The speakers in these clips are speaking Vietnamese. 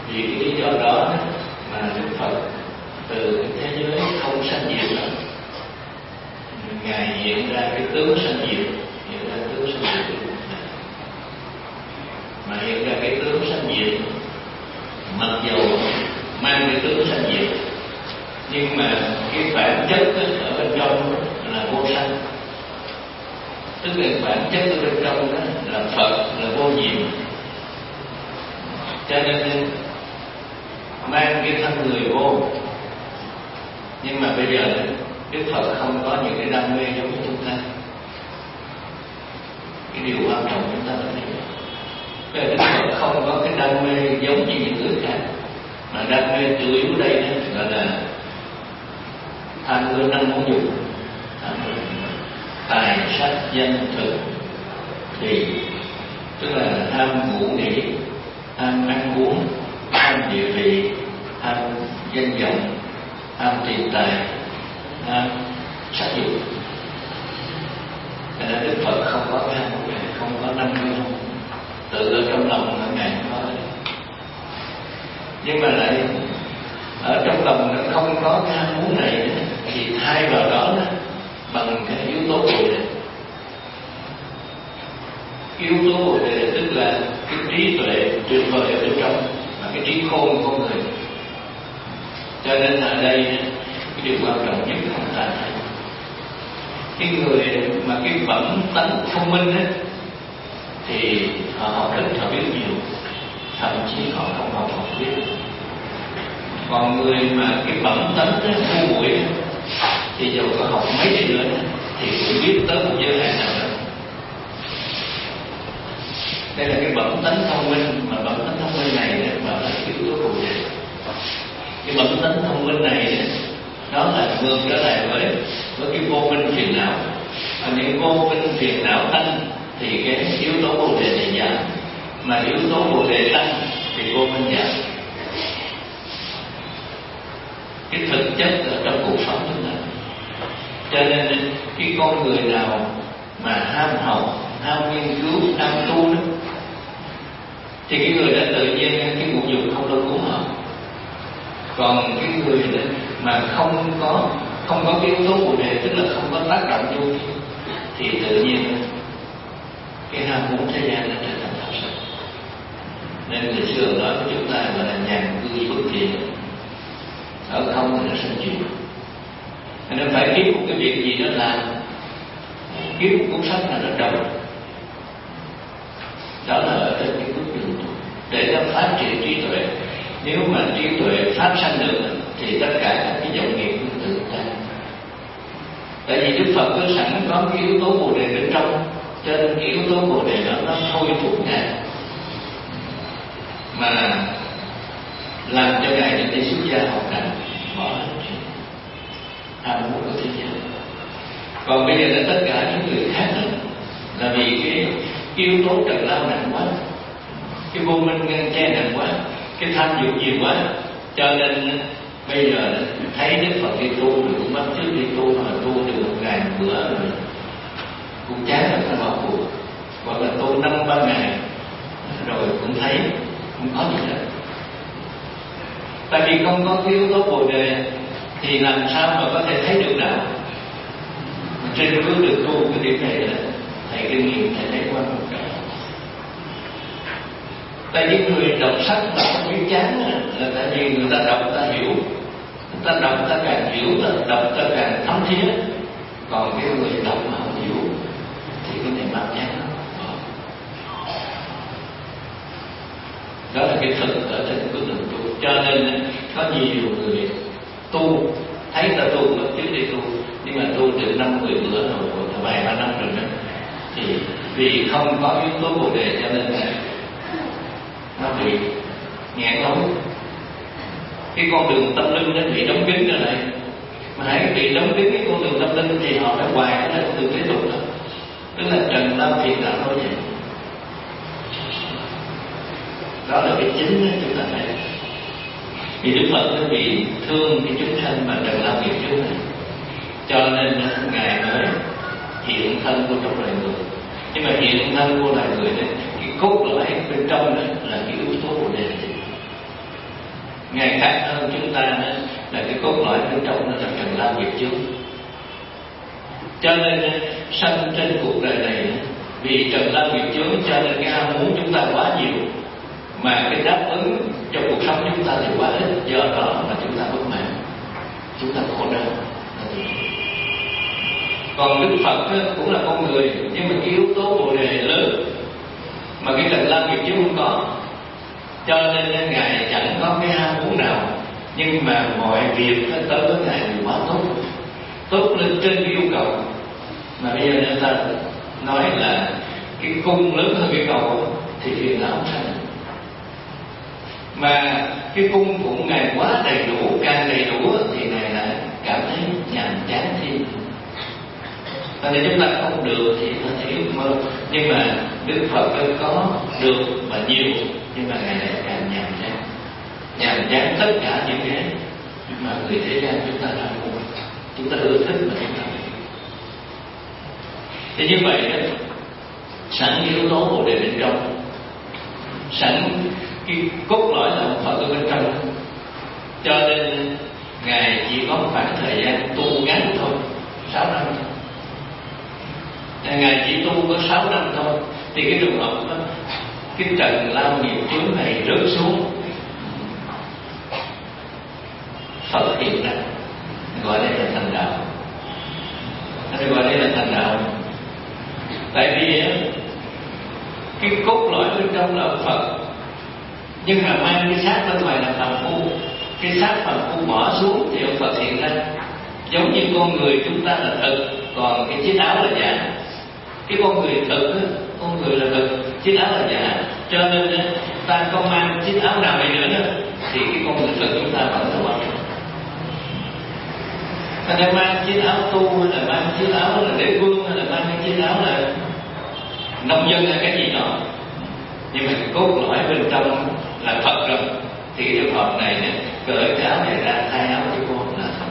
Vì cái lý do đó mà Đức Phật từ cái thế giới không sanh diệt đó, Ngài hiện ra cái tướng sanh diệt, hiện ra tướng sanh diệt. Mà hiện ra cái tướng sanh diệt, mặc dầu mang cái tướng sanh diệt, nhưng mà cái bản chất ở bên trong là vô sanh. Tức là bản chất ở bên trong đó là Phật, là vô nhiễm. Cho nên mang cái thân người vô. Nhưng mà bây giờ Đức Phật không có những cái đam mê giống như chúng ta. Cái điều quan trọng chúng ta là thế. Đức Phật không có cái đam mê giống như những người khác. Mà đam mê chủ yếu đây đó, gọi là tham ưa năm ngũ dục, tài sắc danh thực thì tức là ham ngủ nghỉ, ham ăn uống, ham địa vị, ham danh vọng, ham tiền tài, ham sắc dục. Cho nên Đức Phật không có cái ham muốn này, không có năm cái không, tự ở trong lòng ở Ngài không có. Nhưng mà lại ở trong lòng nó không có cái ham muốn này thì thay vào đó bằng cái yếu tố bồ đề. Yếu tố bồ đề tức là cái trí tuệ tuyệt vời ở bên trong, và cái trí khôn của con người. Cho nên ở đây cái điều quan trọng nhất không phải cái người mà cái bẩm tánh thông minh ấy, thì họ rất họ biết nhiều, thậm chí họ không học họ biết. Còn người mà cái bẩm tánh ngu muội thì dù có học mấy đi nữa thì cũng biết tới một giới hạn nào đó. Đây là cái bẩm tánh thông minh, mà bẩm tánh thông minh này mà là yếu tố bồ đề. Cái bẩm tánh thông minh này đó là ngược trở lại với cái vô minh phiền não. Và những vô minh phiền não tăng thì cái yếu tố bồ đề này giảm, mà yếu tố bồ đề tăng thì vô minh giảm. Cái thực chất ở trong cuộc sống chúng ta. Cho nên cái con người nào mà ham học, ham nghiên cứu, ham tu đó, thì cái người đó tự nhiên cái ngũ dục không đâu cuốn họ. Còn cái người đó mà không có cái yếu tố bồ đề, tức là không có tác động vô, thì tự nhiên cái ham muốn thế gian nó trở thành thật sự. Nên người xưa nói với chúng ta gọi là nhàn cư bất thiện, ở không thì nó sinh chuyện. Nên phải kiếm một cái việc gì đó làm, kiếm một cuốn sách nào đó đọc. Đó là ở trên cái bước đường để nó phát triển trí tuệ. Nếu mà trí tuệ phát sanh được thì tất cả các cái dòng nghiệp cũng tự tan. Tại vì Đức Phật có sẵn có cái yếu tố bồ đề bên trong, cho nên cái yếu tố bồ đề đó nó thôi thúc Ngài mà làm cho Ngài đi xuất gia học hành, bỏ hết chuyện ham muốn của thế gian. Còn bây giờ là tất cả những người khác là vì cái yếu tố trần lao nặng quá, cái vô minh ngăn che nặng quá, cái tham dục nhiều quá, cho nên bây giờ thấy Đức Phật đi tu rồi cũng bắt chước đi tu, mà tu được một ngày một bữa rồi cũng chán lắm, nó bỏ cuộc. Hoặc là tu 5-3 ngày rồi cũng thấy không có gì hết. Tại vì không có cái yếu tố bồ đề thì làm sao mà có thể thấy được đạo. Trên bước đường tu cái điểm này là thầy kinh nghiệm, thầy thấy qua một cái. Tại vì người đọc sách mà không biết chán là tại vì người ta đọc ta hiểu, người ta đọc ta càng hiểu, ta đọc ta càng thấm thía. Còn cái người đọc mà không hiểu thì cái này mắc chán lắm. Đó là cái thực ở trên bước đường tu. Cho nên có nhiều người tu thấy ta tu mà trước đi tu, nhưng mà tu được 5-10 bữa rồi vài ba năm rồi đó, thì vì không có yếu tố bồ đề cho nên là nó bị nghẹn lối. Cái con đường tâm linh nó bị đóng kín ở đây, mà hãy bị đóng kín cái con đường tâm linh thì họ phải hoài cái con đường tiếp tục đó, tức là trần lao phiền não thôi vậy. Đó là cái chính chúng ta thấy. Vì Đức Phật nó bị thương cái chúng sanh mà trần lao nghiệp chúng này, cho nên Ngài mới hiện thân vô trong loài người. Nhưng mà hiện thân vô loài người đấy, cái cốt lõi bên trong đó là cái yếu tố bồ đề. Ngài khác hơn chúng ta nữa là cái cốt lõi bên trong nó là trần lao nghiệp chướng. Cho nên sanh trên cuộc đời này vì trần lao nghiệp chướng, cho nên cái ham muốn chúng ta quá nhiều, mà cái đáp ứng trong cuộc sống chúng ta thì quá ít. Do đó mà chúng ta bất mãn, chúng ta khổ đau. Còn Đức Phật cũng là con người, nhưng mà cái yếu tố bồ đề lớn mà cái trần lao nghiệp chướng không có, cho nên Ngài chẳng có cái ham muốn nào. Nhưng mà mọi việc tới với Ngài thì quá tốt, tốt lên trên cái yêu cầu. Mà bây giờ người ta nói là cái cung lớn hơn cái cầu thì phiền não sanh. Mà cái cung của Ngài quá đầy đủ, càng đầy đủ thì Ngài lại cảm thấy nhàm chán thêm. Cho nên chúng ta không được thì có thể ước mơ, nhưng mà Đức Phật có được và nhiều, nhưng mà Ngài lại càng nhàm chán. Nhàm chán tất cả những cái mà người thế gian chúng ta làm muốn, chúng ta ưa thích mà chúng ta. Thì như vậy đó, sẵn yếu tố bồ đề bên trong, sẵn cái cốt lõi là ông Phật ở bên trong, cho nên Ngài chỉ có một khoảng thời gian tu ngắn thôi, 6 năm. Ngài chỉ tu có 6 năm thôi, thì cái trường hợp đó, cái trần lao nghiệp chướng này rớt xuống, Phật hiện ra, gọi đây là thành đạo. Gọi đây là thành đạo. Tại vì cái cốt lõi bên trong là ông Phật, nhưng mà mang cái xác bên ngoài là phàm phu. Cái xác phàm phu bỏ xuống thì ông Phật hiện ra. Giống như con người chúng ta là thực, còn cái chiếc áo là giả. Cái con người thực, con người là thực, chiếc áo là giả. Cho nên ta không mang chiếc áo nào này nữa thì cái con người thực chúng ta vẫn là bỏ. Ta đang mang chiếc áo tu, hay là mang chiếc áo là đế vương, hay là mang cái chiếc áo là nông dân hay cái gì đó, nhưng mà cái cốt lõi bên trong là Phật rồi, thì cái trường hợp này cởi cái áo này ra thay áo cho con là Phật.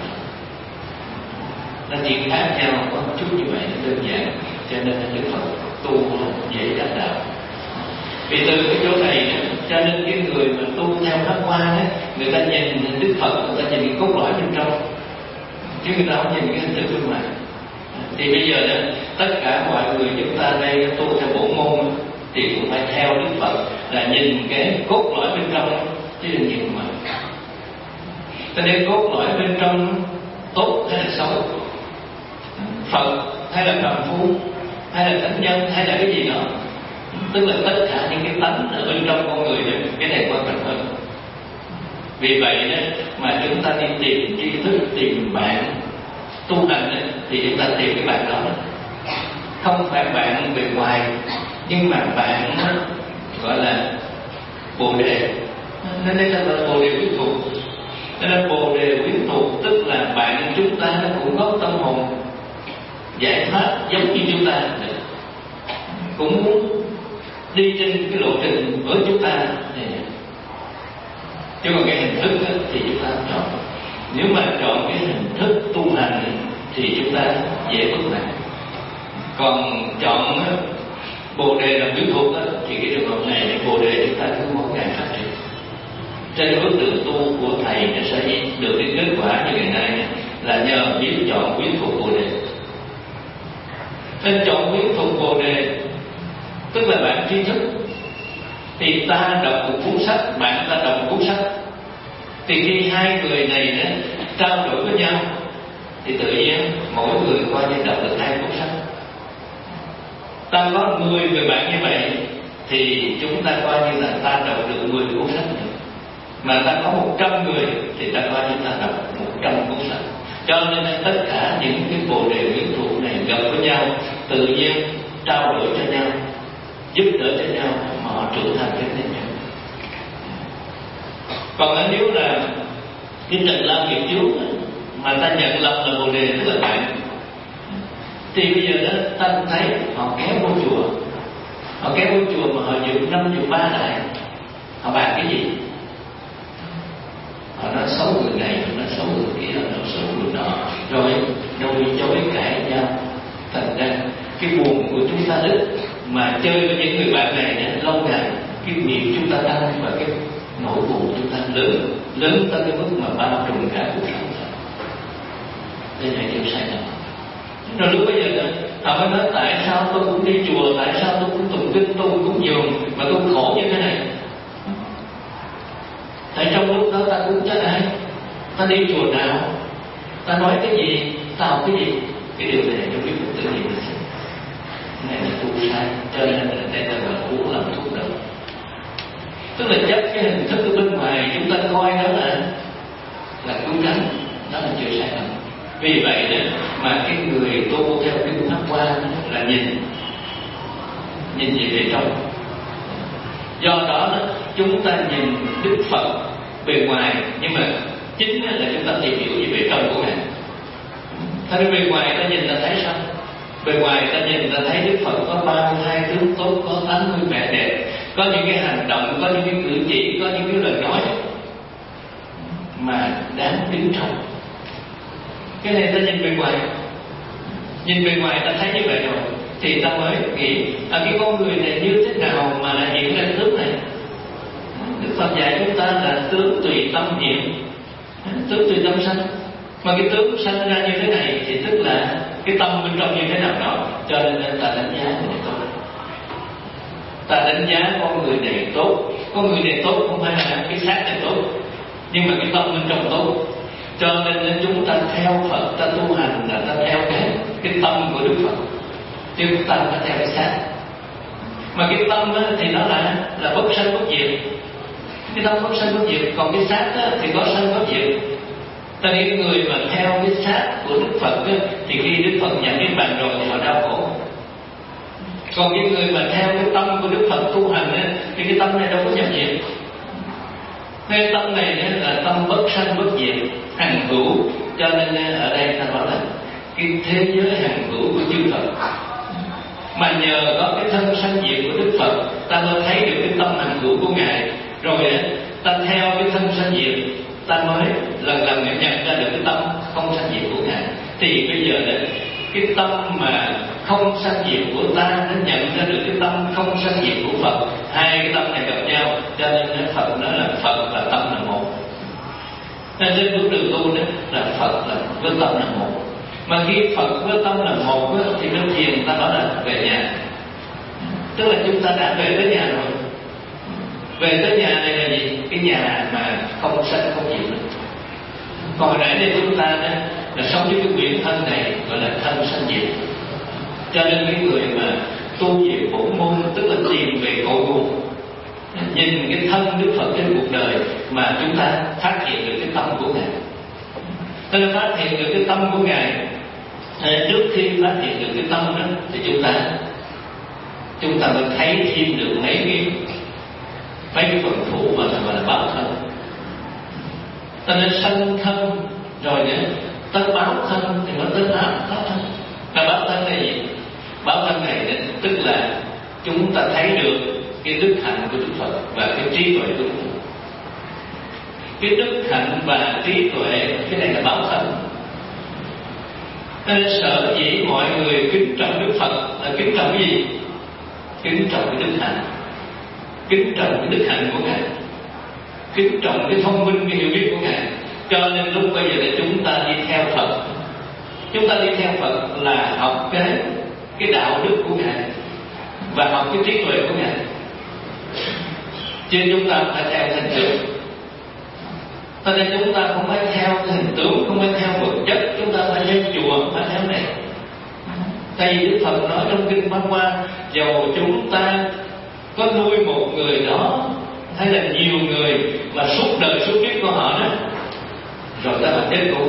Nó chỉ khác nhau có một chút như vậy, nó đơn giản, cho nên Đức Phật tu dễ đắc đạo. Vì từ cái chỗ này cho nên cái người mà tu theo pháp hoa người ta nhìn Đức Phật, người ta nhìn cái cốt lõi bên trong, chứ người ta không nhìn cái hình thức bên ngoài. Thì bây giờ tất cả mọi người chúng ta đây tu theo bổ môn thì cũng phải theo Đức Phật, là nhìn cái cốt lõi bên trong chứ đừng nhìn ngoài. Cho nên cốt lõi bên trong tốt hay là xấu, Phật hay là phàm phu, hay là thánh nhân, hay là cái gì đó, tức là tất cả những cái tánh ở bên trong con người này, cái này quan trọng hơn. Vì vậy đó mà chúng ta đi tìm tri thức, tìm bạn tu hành thì chúng ta tìm cái bạn đó, không phải bạn bề ngoài, nhưng mà bạn gọi là bồ đề. Nên đây là bồ đề quyến thuộc. Nên là bồ đề quyến thuộc tức là bạn chúng ta nó cũng có tâm hồn giải thoát giống như chúng ta, cũng muốn đi trên cái lộ trình với chúng ta. Chứ còn cái hình thức thì chúng ta chọn. Nếu mà chọn cái hình thức tu hành thì chúng ta dễ bất mãn. Còn chọn bồ đề là quyến thuộc thì cái trường hợp này bồ đề chúng ta cứ mỗi ngày phát triển. Trên bước đường tu của thầy sẽ được cái kết quả như ngày nay là nhờ biết chọn quyến thuộc bồ đề. Nên chọn quyến thuộc bồ đề tức là bạn tri thức, thì ta đọc một cuốn sách, bạn ta đọc một cuốn sách, thì khi hai người này trao đổi với nhau thì tự nhiên mỗi người coi như đọc được 2 cuốn sách. Ta có 10 người bạn như vậy thì chúng ta coi như là ta đọc được 10 cuốn sách nữa. Mà ta có 100 người thì ta coi như ta đọc 100 cuốn sách. Cho nên tất cả những cái bồ đề quyến thuộc này gặp với nhau, tự nhiên trao đổi cho nhau, giúp đỡ cho nhau mà họ trưởng thành lên nhau. Còn nếu là cái trần lao nghiệp chướng mà ta nhận lầm là bồ đề tức là bạn, thì bây giờ đó ta thấy họ kéo vô chùa, họ kéo vô chùa mà họ dựng 53 đại, họ bàn cái gì? Họ nói xấu người này, họ nói xấu người kia, họ nói xấu người nọ, rồi đôi chối cãi nhau. Thành ra cái buồn của chúng ta ít, mà chơi với những người bạn này lâu ngày cái nghiệp chúng ta tăng và cái nỗi buồn chúng ta lớn. lớn tới cái mức mà bao trùm cả cuộc sống. Đây là điều sai lầm. Rồi lúc bây giờ họ mới nói tại sao tôi cũng đi chùa, tại sao tôi cũng tụng kinh, tôi cũng cúng dường mà tôi khổ như thế này. Tại trong lúc đó ta cũng chết ai, ta đi chùa nào, ta nói cái gì, ta học cái gì, cái điều này trong cái cuộc tự nhiên này là tu sai, cho nên đây là gọi uống làm thuốc độc. Tức là chấp cái hình thức ở bên ngoài chúng ta coi đó là cứu cánh, đó là chưa sai lầm. Vì vậy đó mà cái người tu theo kinh pháp quan là nhìn gì về trong. Do đó chúng ta nhìn Đức Phật bề ngoài, nhưng mà chính là chúng ta tìm hiểu gì về trong của Ngài. Thế nên bề ngoài ta nhìn ta thấy sao? Bề ngoài ta nhìn ta thấy Đức Phật có 32 tướng tốt, có 80 vẻ đẹp, có những cái hành động, có những cái cử chỉ, có những cái lời nói mà đáng kính trọng. Cái này ta nhìn bề ngoài, nhìn bề ngoài ta thấy như vậy rồi thì ta mới nghĩ cái con người này như thế nào mà lại hiện ra tướng này. Đức Phật dạy chúng ta là tướng tùy tâm hiện, tướng tùy tâm sanh. Mà cái tướng sanh ra như thế này thì tức là cái tâm bên trong như thế nào đó. Cho nên ta đánh giá người này tốt, ta đánh giá con người này tốt. Con người này tốt không phải là cái xác này tốt, nhưng mà cái tâm bên trong tốt. Cho nên chúng ta theo Phật, ta tu hành là ta theo cái tâm của Đức Phật, chứ chúng ta phải theo cái xác. Mà cái tâm thì nó là bất sanh bất diệt, cái tâm bất sanh bất diệt. Còn cái xác thì có sanh có diệt. Ta nghĩ người mà theo cái xác của Đức Phật thì khi Đức Phật nhận niết bàn rồi thì họ đau khổ. Còn cái người mà theo cái tâm của Đức Phật tu hành thì cái tâm này đâu có nhập diệt. Cái tâm này là tâm bất sanh bất diệt, hằng hữu. Cho nên ở đây ta nói là cái thế giới hằng hữu của chư Phật. Mà nhờ có cái thân sanh diệt của Đức Phật, ta mới thấy được cái tâm hằng hữu của Ngài. Rồi ta theo cái thân sanh diệt, ta mới lần lần nhận ra được cái tâm không sanh diệt của Ngài. Thì bây giờ cái tâm mà không sanh diệt của ta nó nhận ra được cái tâm không sanh diệt của Phật. Hai cái tâm này gặp nhau, cho nên Phật nói là Phật và tâm là một. Nên trên bước đường tu đó là Phật là với tâm là một. Mà khi Phật với tâm là một thì trong thiền ta nói là về nhà. Tức là chúng ta đã về tới nhà rồi. Về tới nhà này là gì? Cái nhà mà không sanh không diệt được. Còn hồi nãy đây chúng ta đó là sống với cái quyển thân này gọi là thân sanh diệt. Cho nên cái người mà tu về bổn môn tức là tìm về cội nguồn, nhìn cái thân Đức Phật trên cuộc đời mà chúng ta phát hiện được cái tâm của Ngài. Tức là phát hiện được cái tâm của Ngài. Trước khi phát hiện được cái tâm đó thì chúng ta mới thấy thêm được mấy cái phần phụ mà gọi là báo thân. Ta nên sanh thân rồi nữa ta báo thân thì nó tới báo thân. Mà báo thân này gì? Báo thân này tức là chúng ta thấy được cái đức hạnh của Đức Phật và cái trí tuệ của Đức Phật. Cái đức hạnh và trí tuệ, cái này là báo thân. Nên sở dĩ mọi người kính trọng Đức Phật là kính trọng cái gì? Kính trọng cái đức hạnh, kính trọng cái đức hạnh của Ngài, kính trọng cái thông minh, cái hiểu biết của Ngài. Cho nên lúc bây giờ là chúng ta đi theo Phật. Chúng ta đi theo Phật là học cái đạo đức của Ngài và học cái trí tuệ của Ngài. Chứ chúng ta phải theo hình tượng. Cho nên chúng ta không phải theo cái hình tướng, không phải theo vật chất. Chúng ta phải theo chùa, phải theo này. Tại vì Đức Phật nói trong kinh Pháp Hoa, dầu chúng ta có nuôi một người đó hay là nhiều người mà suốt đời suốt kiếp của họ đó, rồi ta là chết cô.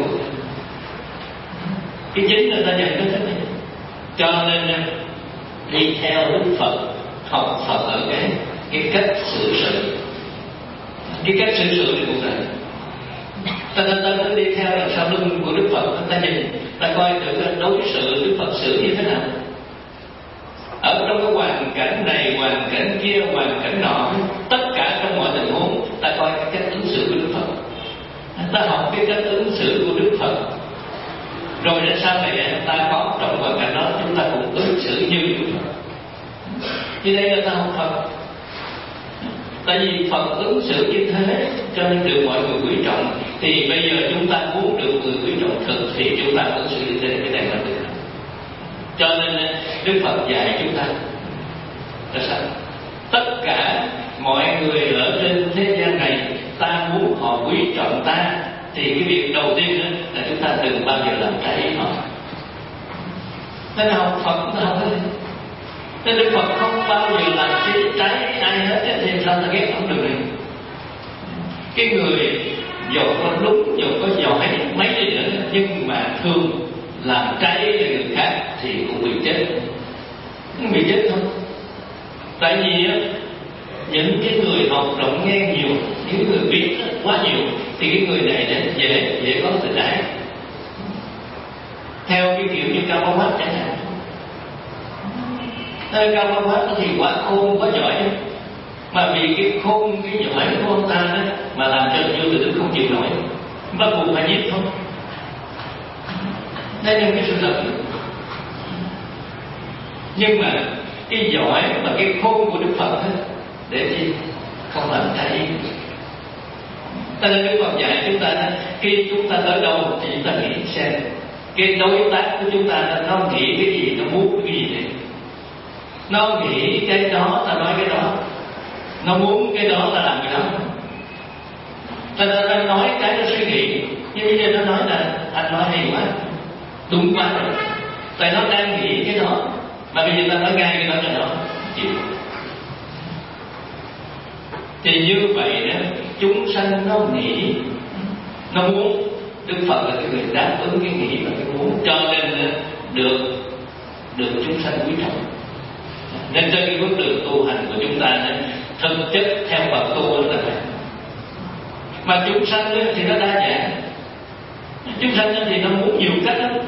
Cái chính là ta nhận cái thế này. Cho nên đi theo Đức Phật, học Phật ở cái cách xử sự, cái cách xử sự của cuộc đời. Ta đi theo đằng sau lưng của Đức Phật, ta nhìn, ta coi thử đối xử Đức Phật xử như thế nào. Ở trong cái hoàn cảnh này, hoàn cảnh kia, hoàn cảnh nọ, tất cả trong mọi tình huống, ta coi cái cách ứng xử của Đức Phật. Ta học cái cách ứng xử của Đức Phật. Rồi đến sau này ta có trong hoàn cảnh đó, chúng ta cũng ứng xử như Đức Phật. Như đây là ta học Phật. Tại vì Phật ứng xử như thế, cho nên được mọi người quý Thì bây giờ chúng ta muốn được người quý trọng thực thì chúng ta cũng sử dụng cái này là được. Cho nên Đức Phật dạy chúng ta là sao? Tất cả mọi người ở trên thế gian này, ta muốn họ quý trọng ta, thì cái việc đầu tiên là chúng ta đừng bao giờ làm trái họ. Nên học Phật chúng ta học cái gì? Nên Đức Phật không bao giờ làm trái ai hết, thì sao ta ghét không được này? Cái người dù có đúng, dù có giỏi mấy đi nữa, nhưng mà thường làm trái cho người khác thì cũng bị chết. Cũng bị chết thôi. Tại vì những cái người học rộng nghe nhiều, những người biết quá nhiều, thì cái người này dễ có tự ái. Theo cái kiểu như Cao Bá Quát chẳng hạn. Theo Cao Bá Quát thì quá khôn, quá giỏi, mà vì cái khôn, cái giỏi của ông ta đó, mà làm cho Dương Tử Tứ không chịu nổi, bắt buộc phải giết thôi. Đây là cái sự thật. Nhưng mà cái giỏi và cái khôn của Đức Phật đó, để chi không làm trái. Cho nên Đức Phật dạy chúng ta đó, khi chúng ta tới đâu thì chúng ta nghĩ xem cái đối tác của chúng ta nó nghĩ cái gì, nó muốn cái gì này. Nó nghĩ cái đó ta nói cái đó, nó muốn cái đó ta làm cái đó. Ta đang nói cái nó suy nghĩ, nhưng bây giờ nó nói là anh nói hay quá, đúng quá rồi. Tại nó đang nghĩ cái đó, mà bây giờ ta nói ngay cái đó cho nó chịu. Thì như vậy đó, chúng sanh nó nghĩ, nó muốn. Đức Phật là cái người đáp ứng cái nghĩ và cái muốn, cho nên được chúng sanh quý trọng. Nên trên cái bước đường tu hành của chúng ta thực chất theo Phật tu là vậy. Mà chúng sanh thì nó đa dạng. Chúng sanh thì nó muốn nhiều cách lắm.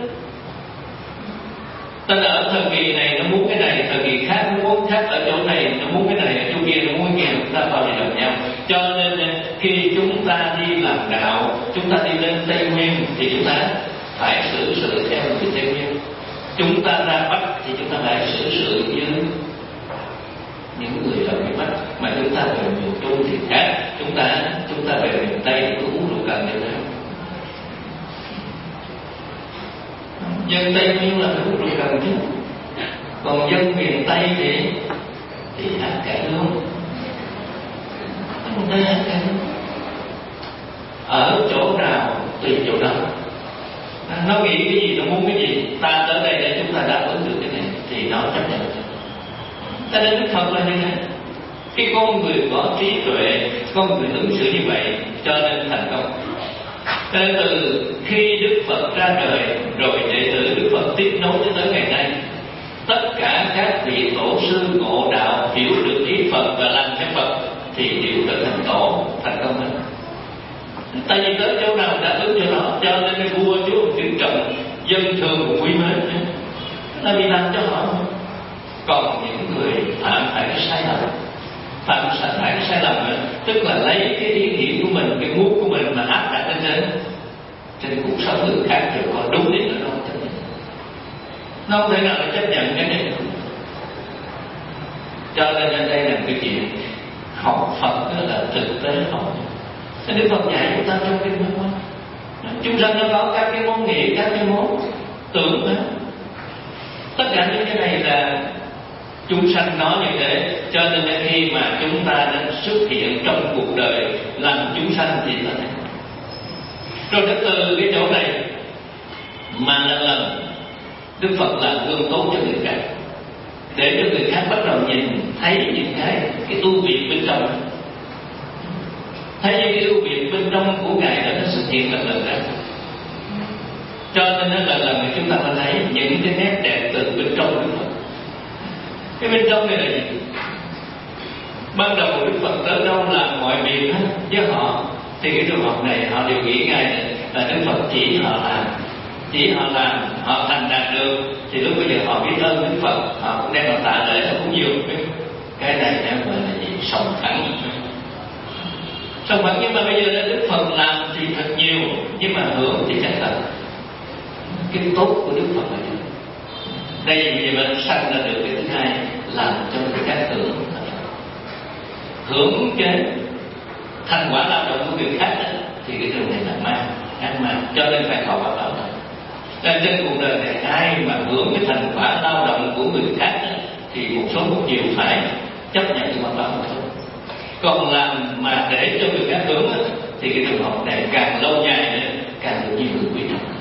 Tên là ở thời kỳ này nó muốn cái này, thời kỳ khác nó muốn khác, ở chỗ này nó muốn cái này, ở chỗ kia nó muốn cái kia, chúng ta bao giờ đồng nhau. Cho nên khi chúng ta đi làm đạo, chúng ta đi lên Tây Nguyên thì chúng ta phải xử sự theo người Tây Nguyên. Chúng ta ra Bắc thì chúng ta phải xử sự như những người ở miền Bắc, mà chúng ta về miền Trung thì khác. Chúng ta về miền Tây thì cũng uống rượu cần như thế. Dân Tây Nguyên là phải uống rượu cần chứ, còn dân miền Tây thì ăn cải lương. Đây ăn cải lương ở chỗ nào tùy chỗ đó. Nó nghĩ cái gì, nó muốn cái gì, ta tới đây để chúng ta đáp ứng được cái này thì nó chấp nhận. Cho nên Đức Phật là như thế. Cái con người có trí tuệ, con người ứng xử như vậy cho nên thành công. Cho nên từ khi Đức Phật ra đời rồi đệ tử Đức Phật tiếp nối cho tới ngày nay, tất cả các vị tổ sư ngộ đạo hiểu được ý Phật và làm theo Phật thì đều trở thành tổ, thành công hơn. Tại vì tới chỗ nào đã ứng chỗ đó, cho nên cái vua chúa kính trọng, dân thường cũng quý mến, là vì làm cho họ. Còn những người phạm phải cái sai lầm, tức là lấy cái ý nghĩ của mình, cái muốn của mình mà áp đặt lên trên cuộc sống người khác thì có đúng đến nó không chấp nhận. Nó không thể nào để chấp nhận cái này. Cho nên đây là cái chuyện học Phật đó là thực tế học. Thế Đức Phật dạy chúng ta trong kinh Pháp Hoa, chúng sanh nó có các cái món nghĩ, các cái món tưởng đó. Tất cả những cái này là chúng sanh nói như thế. Cho nên khi mà chúng ta đã xuất hiện trong cuộc đời làm chúng sanh thì là thế. Rồi đến từ cái chỗ này mà lần Đức Phật làm gương tốt cho người khác, để cho người khác bắt đầu nhìn thấy những cái ưu việt bên trong, thấy những cái ưu việt bên trong của Ngài đã xuất hiện lần ra. Cho nên lần chúng ta phải thấy những cái nét đẹp từ bên trong Đức Phật. Cái bên trong này là gì? Ban đầu Đức Phật tới đâu làm mọi việc hết với họ, thì cái trường hợp này họ đều nghĩ ngay là Đức Phật chỉ họ làm, họ thành đạt được, thì lúc bây giờ họ biết ơn Đức Phật, họ cũng đem vào tạ lễ, họ cũng nhiều. Cái này nó gọi là gì? Sòng phẳng. Nhưng mà bây giờ Đức Phật làm thì thật nhiều, nhưng mà hưởng thì chẳng là cái tốt của Đức Phật là gì? Đây vì vậy mà sanh ra được cái thứ hai, làm cho người khác hưởng cái thành quả lao động của người khác đó, thì cái đường này là ma, ác ma, cho nên phải thọ quả báo thôi. Nên trên cuộc đời này ai mà hưởng cái thành quả lao động của người khác thì một số một chiều phải chấp nhận cái quả báo thôi. Còn làm mà để cho người khác hưởng thì cái trường hợp này càng lâu dài càng được nhiều người quý trọng.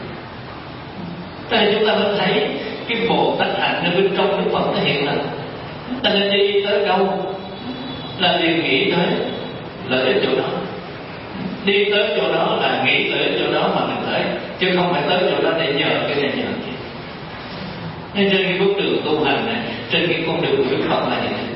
Cho nên chúng ta mới thấy cái Bồ Tát hạnh ở bên trong Đức Phật thể hiện là ta nên đi tới đâu là liền nghĩ tới lợi ích chỗ đó, đi tới chỗ đó là nghĩ tới chỗ đó mà mình tới, chứ không phải tới chỗ đó để nhờ cái này nhờ kia. Nên trên cái bước đường tu hành này, trên cái con đường của Đức Phật là như thế.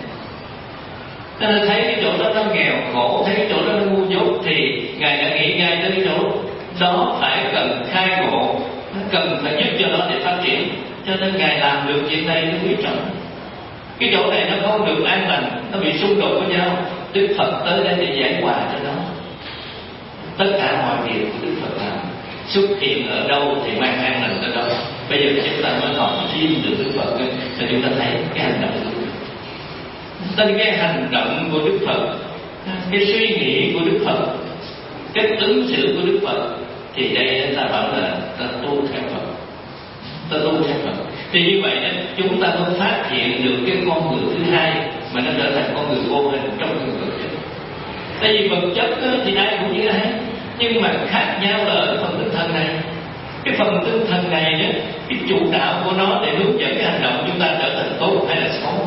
Ta nên thấy cái chỗ đó nó nghèo khổ, thấy cái chỗ đó nó ngu dốt thì Ngài đã nghĩ ngay tới cái chỗ đó phải cần khai ngộ, cần phải giúp cho nó để phát triển. Cho nên Ngài làm được chuyện này nó quý trọng. Cái chỗ này nó không được an lành, nó bị xung đột với nhau, Đức Phật tới đây để giải hòa cho nó. Tất cả mọi việc của Đức Phật làm xuất hiện ở đâu thì mang an lành ở đó. Bây giờ chúng ta mới học thêm được Đức Phật thì chúng ta thấy cái hành động của Đức Phật. Tên cái hành động của Đức Phật, cái suy nghĩ của Đức Phật, cái ứng xử của Đức Phật, thì đây ta bảo là ta tu theo Phật, ta tu theo Phật. Thì như vậy chúng ta mới phát hiện được cái con người thứ hai mà nó trở thành con người vô hình trong người vật chất. Tại vì vật chất thì ai cũng như ai, nhưng mà khác nhau là ở phần tinh thần này. Cái phần tinh thần này cái chủ đạo của nó để hướng dẫn cái hành động chúng ta trở thành tốt hay là xấu.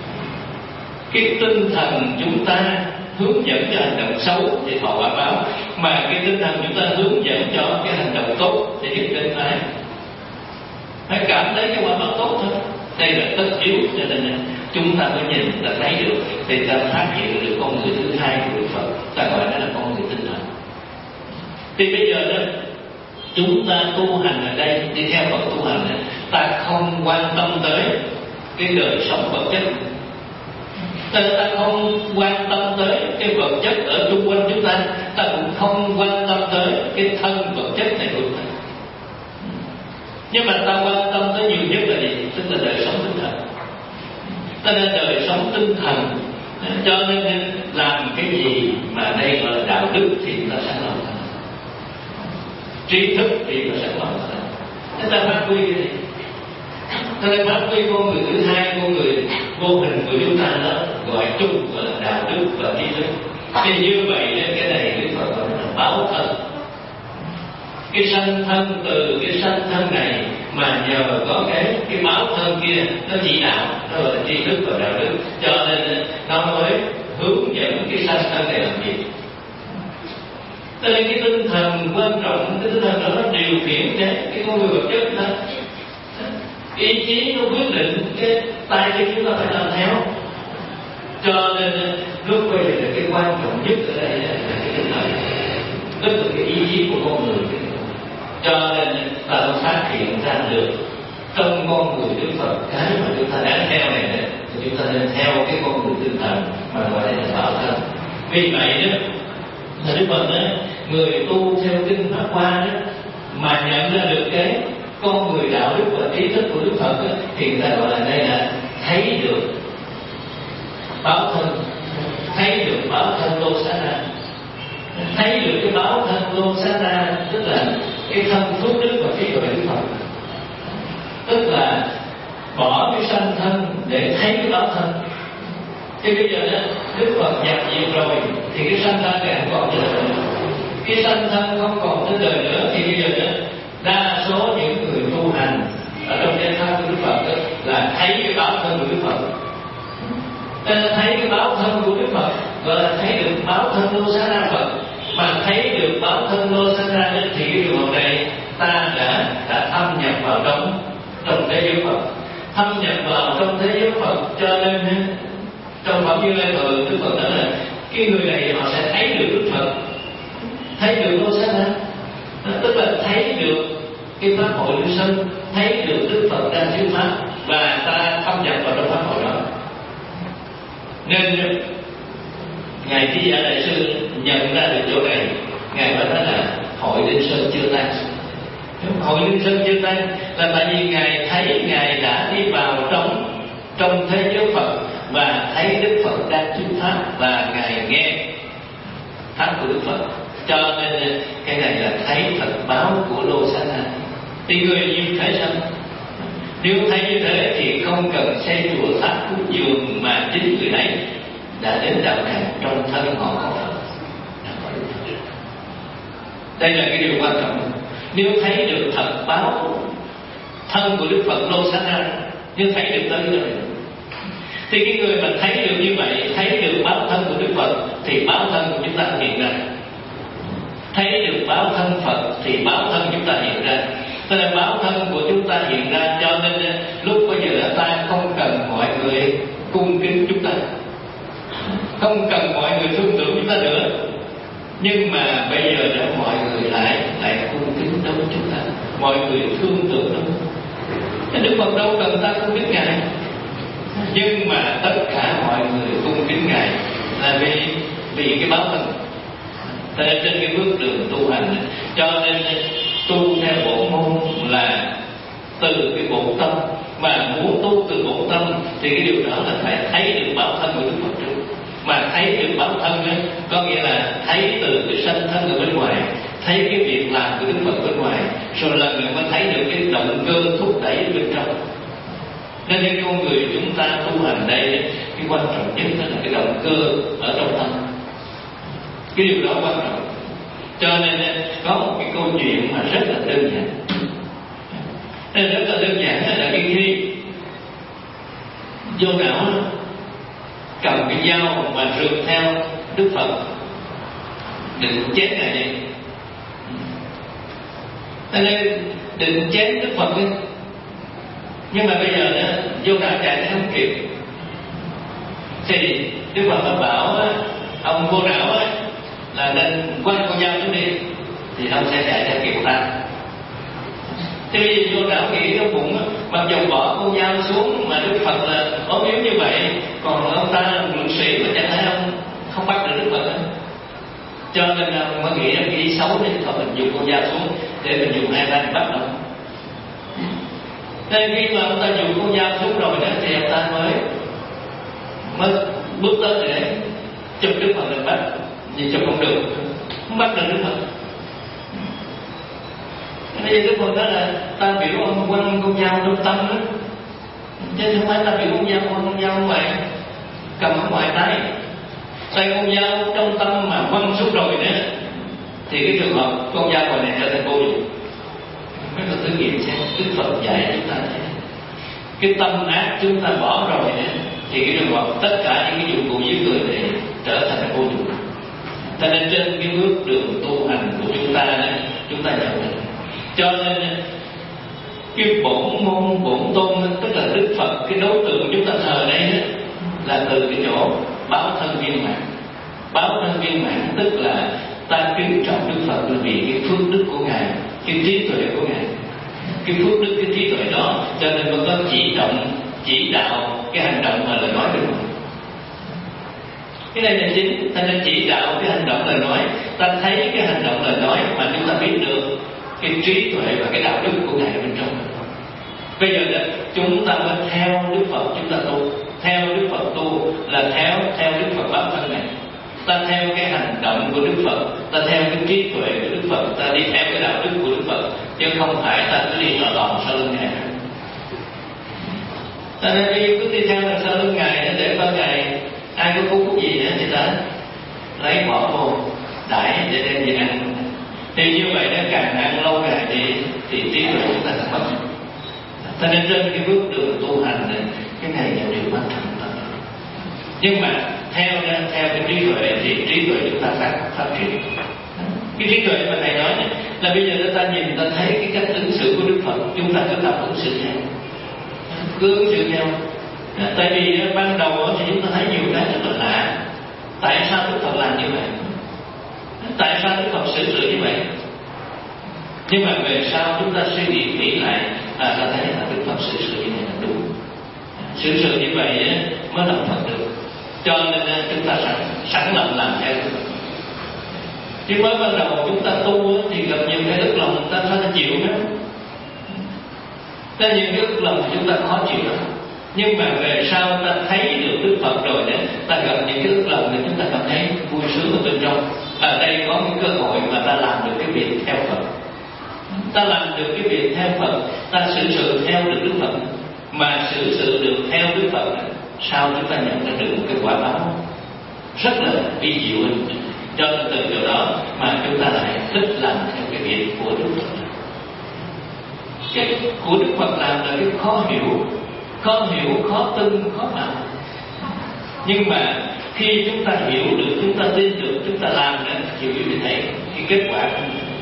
Cái tinh thần chúng ta hướng dẫn cho hành động xấu thì thọ quả báo, mà cái tinh thần chúng ta hướng dẫn cho cái hành động tốt thì nhất định phải cảm thấy cái quả báo tốt thôi. Đây là tất yếu, cho nên chúng ta mới nhìn, ta thấy được, thì ta phát hiện được con người thứ hai của Đức Phật, ta gọi đó là con người tinh thần. Thì bây giờ đó chúng ta tu hành ở đây, đi theo Phật tu hành này, ta không quan tâm tới cái đời sống vật chất, ta không quan tâm tới cái vật chất ở xung quanh chúng ta, ta cũng không quan tâm tới cái thân vật chất này của ta. Nhưng mà ta quan tâm tới nhiều nhất là gì? Tức là đời sống tinh thần. Ta nên đời sống tinh thần, cho nên làm cái gì mà đây gọi là đạo đức thì ta sẵn lòng thành, trí thức thì ta sẵn lòng thành. Chúng ta phát huy cái gì? Ta nên phát huy con người thứ hai, con người vô hình của chúng ta đó gọi chung gọi là đạo đức và trí thức. Thì như vậy cái này Đức Phật gọi là báo thân. Cái sanh thân, từ cái sanh thân này mà nhờ có cái báo thân kia nó chỉ đạo, nó gọi là tri thức và đạo đức, cho nên nó mới hướng dẫn cái sanh thân này làm gì. Cho nên cái tinh thần quan trọng, cái tinh thần đó nó điều khiển cái con người vật chất đó. Ý chí nó quyết định cái tay cái chúng ta phải làm theo. Cho nên lúc bây giờ cái quan trọng nhất ở đây là cái tinh thần, tức là cái ý chí của con người. Cho nên ta mới phát hiện ra được trong con người Đức Phật cái mà chúng ta đáng theo này thì chúng ta nên theo cái con người tinh thần mà gọi là bảo thân. Vì vậy đó là Đức Phật đó, người tu theo kinh Pháp Hoa đó mà nhận ra được cái con người đạo đức và trí thức của Đức Phật đó, thì người ta gọi là đây là thấy được báo thân, thấy được báo thân Lô Xá Na, thấy được cái báo thân Lô Xá Na, tức là cái thân phước đức và cái người Đức Phật, tức là bỏ cái sanh thân để thấy cái báo thân. Thì bây giờ đó Đức Phật nhập diệt rồi thì cái sanh thân này không còn trên đời nữa. Cái sanh thân không còn trên đời nữa thì bây giờ đó đa số những người tu hành ở trong cái thân của Đức Phật đó, là thấy cái báo thân của Đức Phật. Thấy cái báo thân của Đức Phật gọi là thấy được báo thân Lô Xá Na Phật. Mà thấy được báo thân Lô Xá Na thì cái điều này ta đã thâm nhập vào trong thế giới Phật, thâm nhập vào trong thế giới Phật. Cho nên trong Phẩm Như Lai Thừa Đức Phật nói là cái người này họ sẽ thấy được Đức Phật, thấy được Lô Xá Na, tức là thấy được cái pháp hội lưu sanh, thấy được Đức Phật đang thuyết pháp và ta thâm nhập vào trong pháp hội đó. Nên Ngài Trí Giả Đại Sư nhận ra được chỗ này, Ngài nói là hội Linh Sơn chưa tan. Hội Linh Sơn chưa tan là tại vì Ngài thấy Ngài đã đi vào trong thế giới Phật và thấy Đức Phật đang thuyết pháp và Ngài nghe pháp của Đức Phật. Cho nên cái này là thấy thật báo của Lô Xá Na. Thì người như thế sao? Nếu thấy như thế thì không cần xây chùa tháp cúng dường, mà chính người ấy đã đến đạo tràng, trong thân họ có Phật. Đây là cái điều quan trọng. Nếu thấy được thật báo thân của Đức Phật Lô Xá Na, nếu thấy được tới rồi, thì cái người mà thấy được như vậy, thấy được báo thân của Đức Phật, thì báo thân của chúng ta hiện ra. Thấy được báo thân Phật thì báo thân chúng ta hiện ra. Tức là báo thân của chúng ta hiện ra, cho nên lúc bây giờ ta không cần mọi người cung kính chúng ta, không cần mọi người thương tưởng chúng ta nữa. Nhưng mà bây giờ đó mọi người lại cung kính đối với chúng ta, mọi người thương tưởng đâu. Đức Phật đâu cần ta cung kính Ngài, nhưng mà tất cả mọi người cung kính Ngài là vì cái báo thân. Thế trên cái bước đường tu hành, cho nên tu theo bổn môn là từ cái bổn tâm. Mà muốn tu từ bổn tâm thì cái điều đó là phải thấy được báo thân của Đức Phật trước. Mà thấy được báo thân đó, có nghĩa là thấy từ cái sanh thân ở bên ngoài, thấy cái việc làm của Đức Phật bên ngoài, rồi là người mới thấy được cái động cơ thúc đẩy bên trong. Nên con người chúng ta tu hành đây, cái quan trọng nhất là cái động cơ ở trong tâm. Cái điều đó quan trọng. Cho nên có một cái câu chuyện mà rất là đơn giản. Rất là đơn giản là cái khi vô não cầm cái dao mà rượt theo Đức Phật định chém Ngài đi. Cho nên định chém Đức Phật ấy. Nhưng mà bây giờ đó, vô não chạy không kịp, thì Đức Phật nó bảo ông vô não ấy là nên quăng con dao xuống đi, thì ông sẽ chạy theo kịp ta. Thế bây giờ vô não nghĩ trong bụng mặc dù bỏ con dao xuống mà Đức Phật là ốm yếu như vậy, còn ông ta là lượng sĩ mà chẳng thấy ông không bắt được Đức Phật ấy. Cho nên ông mới nghĩ là cái ý xấu đấy, thôi mình dùng con dao xuống để mình dùng hai tay bắt ông. Nên khi mà ông ta dùng con dao xuống rồi đó, thì ông ta mới bước tới để chụp Đức Phật lên bắt, nhưng chụp không được, không bắt được Đức Phật. Bây giờ Đức Phật đó là ta biểu ông quăng con dao trong tâm đó, chứ không phải ta biểu con dao quăng con dao ngoài cầm ở ngoài tay. Tay con dao trong tâm mà quăng xuống rồi đó, thì cái trường hợp con dao ngoài này trở thành vô dụng. Mấy con thử nghiệm xem, Đức Phật dạy chúng ta thế. Cái tâm ác chúng ta bỏ rồi đó, thì cái trường hợp tất cả những cái dụng cụ giết người này trở thành vô dụng. Cho nên trên cái bước đường tu hành của chúng ta đó, chúng ta nhận định. Cho nên cái bổn môn bổn tôn, tức là Đức Phật, cái đối tượng chúng ta thờ đây đó, là từ cái chỗ báo thân viên mãn. Báo thân viên mãn tức là ta kính trọng Đức Phật là vì cái phước đức của Ngài, cái trí tuệ của Ngài. Cái phước đức, cái trí tuệ đó, cho nên mới có chỉ đạo cái hành động mà lời nói của mình. Cái này là chính. Ta nên chỉ đạo cái hành động lời nói. Ta thấy cái hành động lời nói mà chúng ta biết được cái trí tuệ và cái đạo đức của Ngài bên trong. Bây giờ là chúng ta mới theo Đức Phật, chúng ta tu. Theo Đức Phật tu là theo Đức Phật báo thân này. Ta theo cái hành động của Đức Phật, ta theo cái trí tuệ của Đức Phật, ta đi theo cái đạo đức của Đức Phật, chứ không phải ta cứ đi lòn sau lưng Ngài. Ta nên đi cứ đi theo sau lưng Ngài để coi Ngài ai có phúc gì nữa thì ta lấy bỏ vô đãi để đem về ăn. Thì như vậy nó càng ăn lâu ngày thì trí tuệ chúng ta sẽ mất. Cho nên trên cái bước đường tu hành này, cái này là điều quan trọng lắm. Nhưng mà theo cái trí tuệ thì trí tuệ chúng ta phát triển. Cái trí tuệ mà thầy nói này, là bây giờ ta nhìn ta thấy cái cách ứng xử của Đức Phật, chúng ta cứ tập ứng xử theo, cứ ứng xử theo. Tại vì ban đầu thì chúng ta thấy nhiều cái rất là lạ. Tại sao Đức Phật làm như vậy? Tại sao Đức Phật xử sự như vậy? Nhưng mà về sau chúng ta suy nghĩ kỹ lại, ta thấy là Đức Phật xử sự như vậy là đúng. Xử sự như vậy mới làm Phật được. Cho nên chúng ta sẵn lòng làm theo Đức Phật. Chứ mới ban đầu chúng ta tu thì gặp nhiều cái ức lòng ta phải chịu đó. Ta nhiều cái ức lòng chúng ta khó chịu đó. Nhưng mà về sau ta thấy được Đức Phật rồi đấy, ta gặp những cái ức lòng thì chúng ta cảm thấy vui sướng ở bên trong. ở đây có cái cơ hội mà ta làm được cái việc theo Phật. Ta làm được cái việc theo Phật, ta xử sự theo được Đức Phật. Mà xử sự được theo Đức Phật, sao chúng ta nhận ra được một cái quả báo rất là vi diệu. Cho nên từ điều đó mà chúng ta lại thích làm theo cái việc của Đức Phật. Cái của Đức Phật làm là cái khó hiểu, khó tin, khó làm. Nhưng mà khi chúng ta hiểu được, chúng ta tin được, chúng ta làm nữa, chịu thì thấy cái kết quả.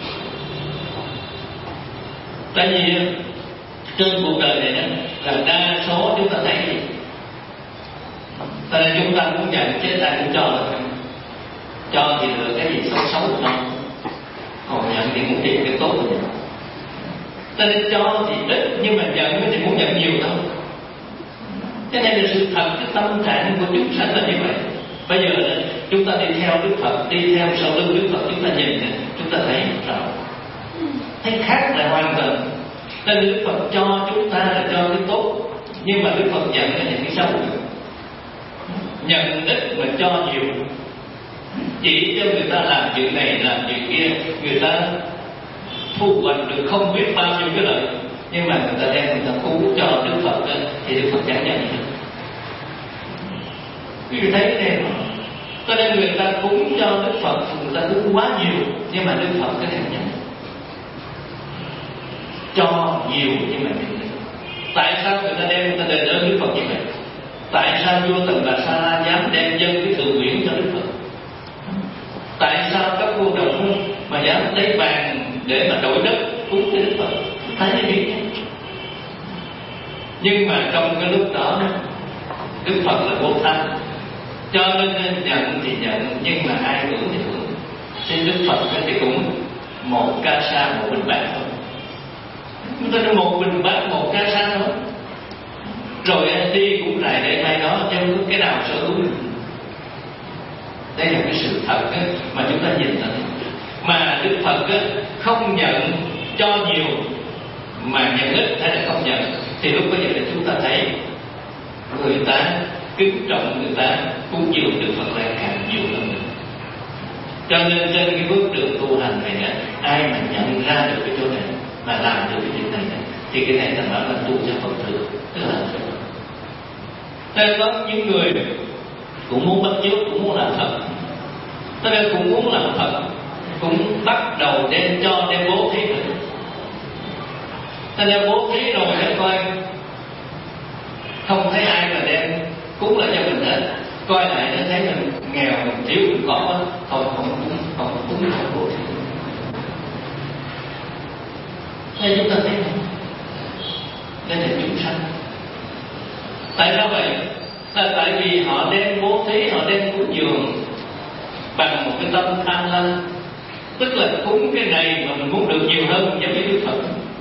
Tại vì trên cuộc đời này là đa số chúng ta thấy gì? Tại nên chúng ta muốn nhận chứ ta cũng cho rồi. Cho thì được cái gì xấu của nó, còn nhận thì muốn tìm cái tốt của mình. Ta nên cho thì ít, nhưng mà nhận thì muốn nhận nhiều thôi. Cái này là sự thật, cái tâm trạng của chúng sanh là như vậy. Bây giờ chúng ta đi theo Đức Phật, đi theo sau lưng Đức Phật, chúng ta nhìn, chúng ta thấy rõ, thấy khác là hoàn toàn. Nên Đức Phật cho chúng ta là cho cái tốt, nhưng mà Đức Phật nhận là những cái xấu. Nhận ít mà cho nhiều, chỉ cho người ta làm chuyện này làm chuyện kia, người ta thu hoạch được không biết bao nhiêu cái lợi, nhưng mà người ta đem người ta cúng cho Đức Phật đó, thì Đức Phật chẳng nhận được. Quý vị thấy cái này không? Cho nên người ta cúng cho Đức Phật, người ta cúng quá nhiều, nhưng mà Đức Phật cái này nhận. Cho nhiều nhưng mà nhận. Tại sao người ta đem người ta đền ơn Đức Phật như vậy? Tại sao vua Tần Bà Sa La dám đem dân cái thượng nguyện cho Đức Phật? Tại sao các vua Đồng mà dám lấy vàng để mà đổi đất cúng cho Đức Phật? Thấy cái gì? Nhưng mà trong cái lúc đó Đức Phật là vô tham, cho nên nhận thì nhận, nhưng mà ai hưởng thì hưởng. Xin Đức Phật thì cũng một ca sa một bình bát thôi. Chúng ta nói một bình bát một ca sa thôi. Rồi đi cũng lại để mai đó, chứ không có cái nào sở hữu được. Đây là cái sự thật mà chúng ta nhìn thấy. Mà Đức Phật không nhận cho nhiều mà nhận ít hay là không nhận, thì lúc bây giờ là chúng ta thấy người ta kính trọng, người ta cúng dường Đức Phật lại càng nhiều hơn nữa. Cho nên trên cái bước đường tu hành này ai mà nhận ra được cái chỗ này mà làm được cái việc này thì cái này thành là tu cho Phật thường, tức là có những người cũng muốn bắt chước, cũng muốn làm Phật, cho nên cũng muốn làm Phật, cũng bắt đầu đem cho, đem bố thí rồi. Ta đem bố thí rồi để coi, không thấy ai mà đem cúng lại cho mình hết, coi lại nó thấy mình nghèo, mình thiếu, mình khó, thôi không cúng bố thí. Nên chúng ta thấy không? Đây là chúng sanh. Tại sao vậy? Là tại vì họ đem bố thí, họ đem cúng dường bằng một cái tâm tham lam, tức là cúng cái này mà mình muốn được nhiều hơn giống như Đức Phật.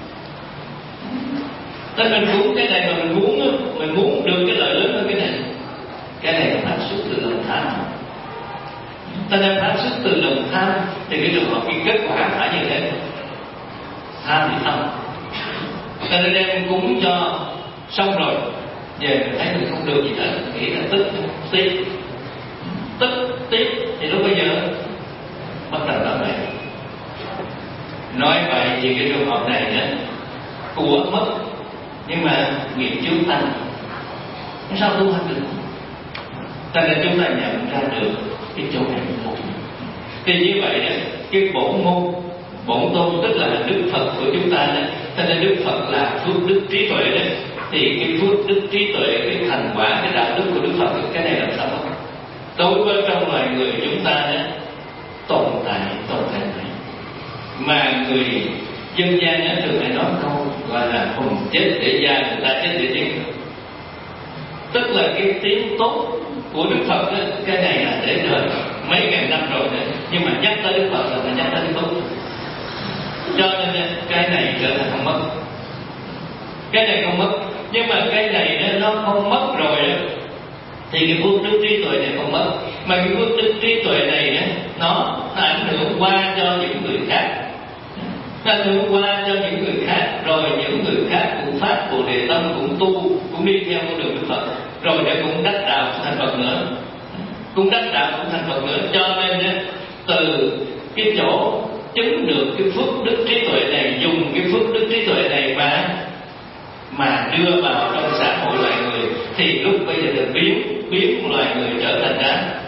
Nên mình cúng cái này mà mình muốn được cái lợi lớn hơn cái này là phát xuất từ lòng tham. Ta đem phát xuất từ lòng tham thì cái trường hợp cái kết quả phải như thế. Tham thì không. Ta đem cúng cho xong rồi, về mình thấy mình không được gì hết, nghĩ là tức tiếc thì lúc bây giờ bắt đầu nói vậy. Nói vậy thì cái trường hợp này của mất, nhưng mà nghiệp chướng tăng, sao tu hành được? Cho nên chúng ta nhận ra được cái chỗ này một. Thì như vậy cái bổn môn, bổn tôn tức là Đức Phật của chúng ta cho nên Đức Phật là phước đức trí tuệ đấy. Thì cái phước đức trí tuệ, cái thành quả, cái đạo đức của Đức Phật, cái này làm sao không? Đối với trong loài người chúng ta tồn tại này. Mà người dân gian thường hay nói câu gọi là hùng chết để gia, người ta chết để tiếng. Tức là cái tiếng tốt của Đức Phật cái này là để đời mấy ngàn năm rồi đấy. Nhưng mà nhắc tới Đức Phật là phải nhắc tới cái tốt. Cho nên cái này trở thành không mất. Cái này không mất. Nhưng mà cái này nó không mất rồi thì cái phước đức trí tuệ này không mất. Mà cái phước đức trí tuệ này nó ảnh hưởng qua cho những người khác, nó ảnh hưởng qua cho những người khác, rồi những người khác cũng phát Bồ Đề tâm, cũng tu, cũng đi theo con đường Đức Phật, rồi để cũng đắc đạo thành Phật nữa, cũng đắc đạo cũng thành Phật nữa. Cho nên từ cái chỗ chứng được cái phước đức trí tuệ này, dùng cái phước đức trí tuệ này mà đưa vào trong xã hội loài người, thì lúc bây giờ được biến loài người trở thành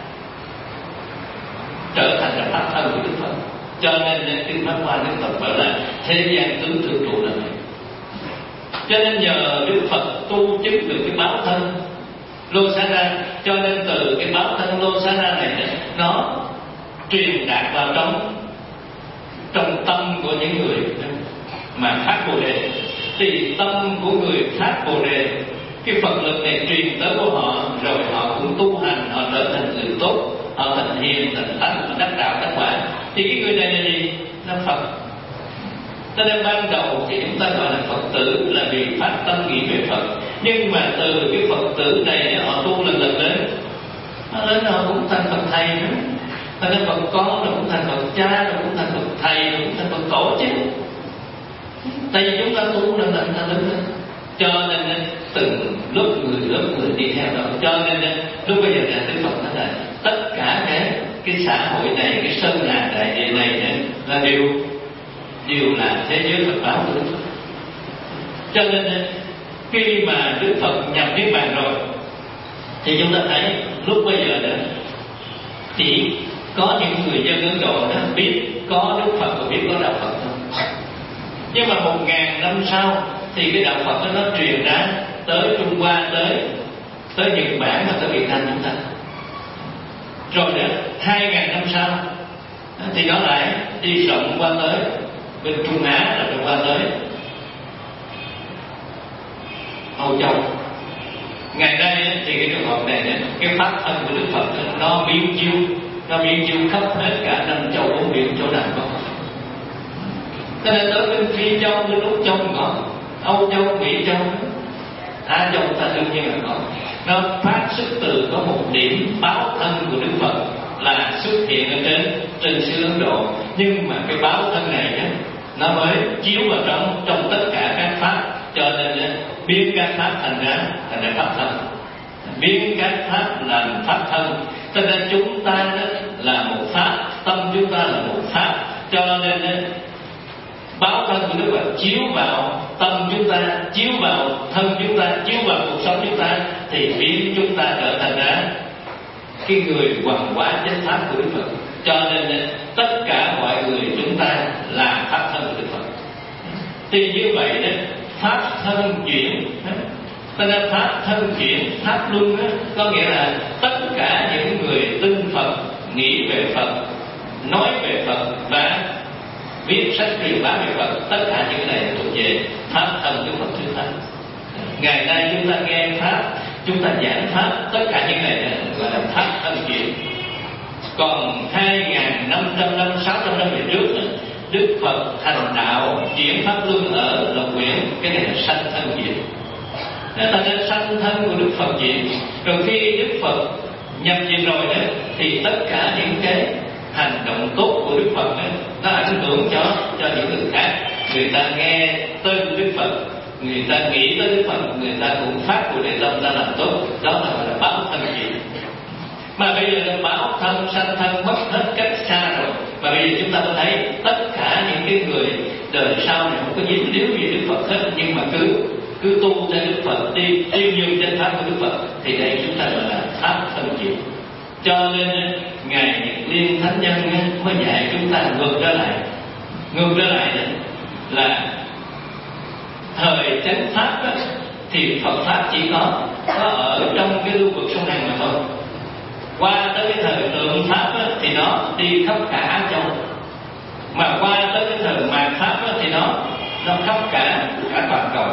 là pháp thân của Đức Phật. Cho nên kinh Pháp Hoa Đức Phật bảo là thế gian tướng thường trụ là vậy. Cho nên nhờ Đức Phật tu chứng được cái báo thân Losara, cho nên từ cái báo thân Losara này nó truyền đạt vào trong tâm của những người mà phát Bồ Đề. Thì tâm của người phát Bồ Đề, cái Phật lực này truyền tới của họ, rồi họ cũng tu hành, họ trở thành người tốt, họ thành hiền, thành thánh, đắc đạo đắc quả. Thì cái người này là gì? Là Phật. Cho nên ban đầu thì chúng ta gọi là Phật tử là vì phát tâm nghĩ về Phật. Nhưng mà từ cái Phật tử này họ tu lần lên, nó lên họ cũng thành Phật thầy nữa. Thành ra Phật con rồi cũng thành Phật cha, rồi cũng thành Phật thầy, rồi cũng thành Phật tổ chứ. Tại vì chúng ta tu lần lên. Cho nên từng lớp người đi theo đó. Cho nên lúc bây giờ là Đức Phật nói là tất cả cái xã hội này, cái sơn hà đại địa này là đều là thế giới Phật báo của Đức Phật. Cho nên khi mà Đức Phật nhập niết bàn rồi thì chúng ta thấy lúc bây giờ đó chỉ có những người dân Ấn Độ đó biết có Đức Phật và biết có đạo Phật thôi. Nhưng mà 1000 năm sau thì cái đạo Phật đó nó truyền ra tới Trung Hoa, tới Nhật Bản và tới Việt Nam chúng ta. Rồi đó 2000 năm sau thì nó lại đi rộng qua tới bên Trung Á, rồi qua tới Âu Châu. Ngày nay thì cái trường hợp này cái pháp thân của Đức Phật nó biến chiếu khắp hết cả 5 châu 4 biển, chỗ nào có. Cho nên tới bên Phi Châu, bên Úc Châu có, Âu Châu, Mỹ Châu, Á Châu ta đương nhiên là có. Nó phát xuất từ có một điểm báo thân của Đức Phật là xuất hiện ở trên xứ Ấn Độ. Nhưng mà cái báo thân này nó mới chiếu vào trong tất cả các pháp. Cho nên biến các pháp thành ra pháp thân, biến các pháp làm pháp thân. Cho nên chúng ta là một pháp, tâm chúng ta là một pháp. Cho nên báo thân của Đức Phật chiếu vào tâm chúng ta, chiếu vào thân chúng ta, chiếu vào cuộc sống chúng ta, thì biến chúng ta trở thành ra cái người hoàn hóa chánh pháp của Đức Phật. Cho nên tất cả mọi người chúng ta là pháp thân của Đức Phật. Thì như vậy đó, pháp thân chuyển, cho nên pháp thân chuyển, pháp luân đó, có nghĩa là tất cả những người tin Phật, nghĩ về Phật, nói về Phật và viết sách truyền bá về Phật, tất cả những cái này thuộc về pháp thân của Phật chúng ta. Ngày nay chúng ta nghe pháp, chúng ta giảng pháp, tất cả những này gọi là pháp thân chuyển. Còn 2500 năm, 600 năm về trước đó, Đức Phật thành đạo chuyển pháp luân ở Lộc Quyển, cái này là sanh thân chuyển. Ta nên sanh thân của Đức Phật chuyển. Rồi khi Đức Phật nhập diện rồi đó, thì tất cả những cái hành động tốt của Đức Phật đó, nó ảnh hưởng cho những người khác. Người ta nghe tên Đức Phật, người ta nghĩ tới Đức Phật, người ta cũng phát của Đề Tâm ta làm tốt. Đó là gọi là báo thân chuyển. Mà bây giờ là báo thân, sanh thân mất hết cách xa rồi. Mà bây giờ chúng ta có thấy tất cả những cái người đời sau này không có dính líu gì Đức Phật hết, nhưng mà cứ tu theo Đức Phật, đi tiêu dương trên pháp của Đức Phật, thì đây chúng ta gọi là pháp thân chuyển. Cho nên Ngài Nhật Liên Thánh Nhân mới dạy chúng ta ngược trở lại đó, là thời chánh pháp đó, thì Phật pháp chỉ có ở trong cái lưu vực sông này mà thôi. Qua tới cái thời tượng pháp đó, thì nó đi khắp cả Á Châu. Mà qua tới cái thời mạt pháp đó, thì nó khắp cả toàn cầu.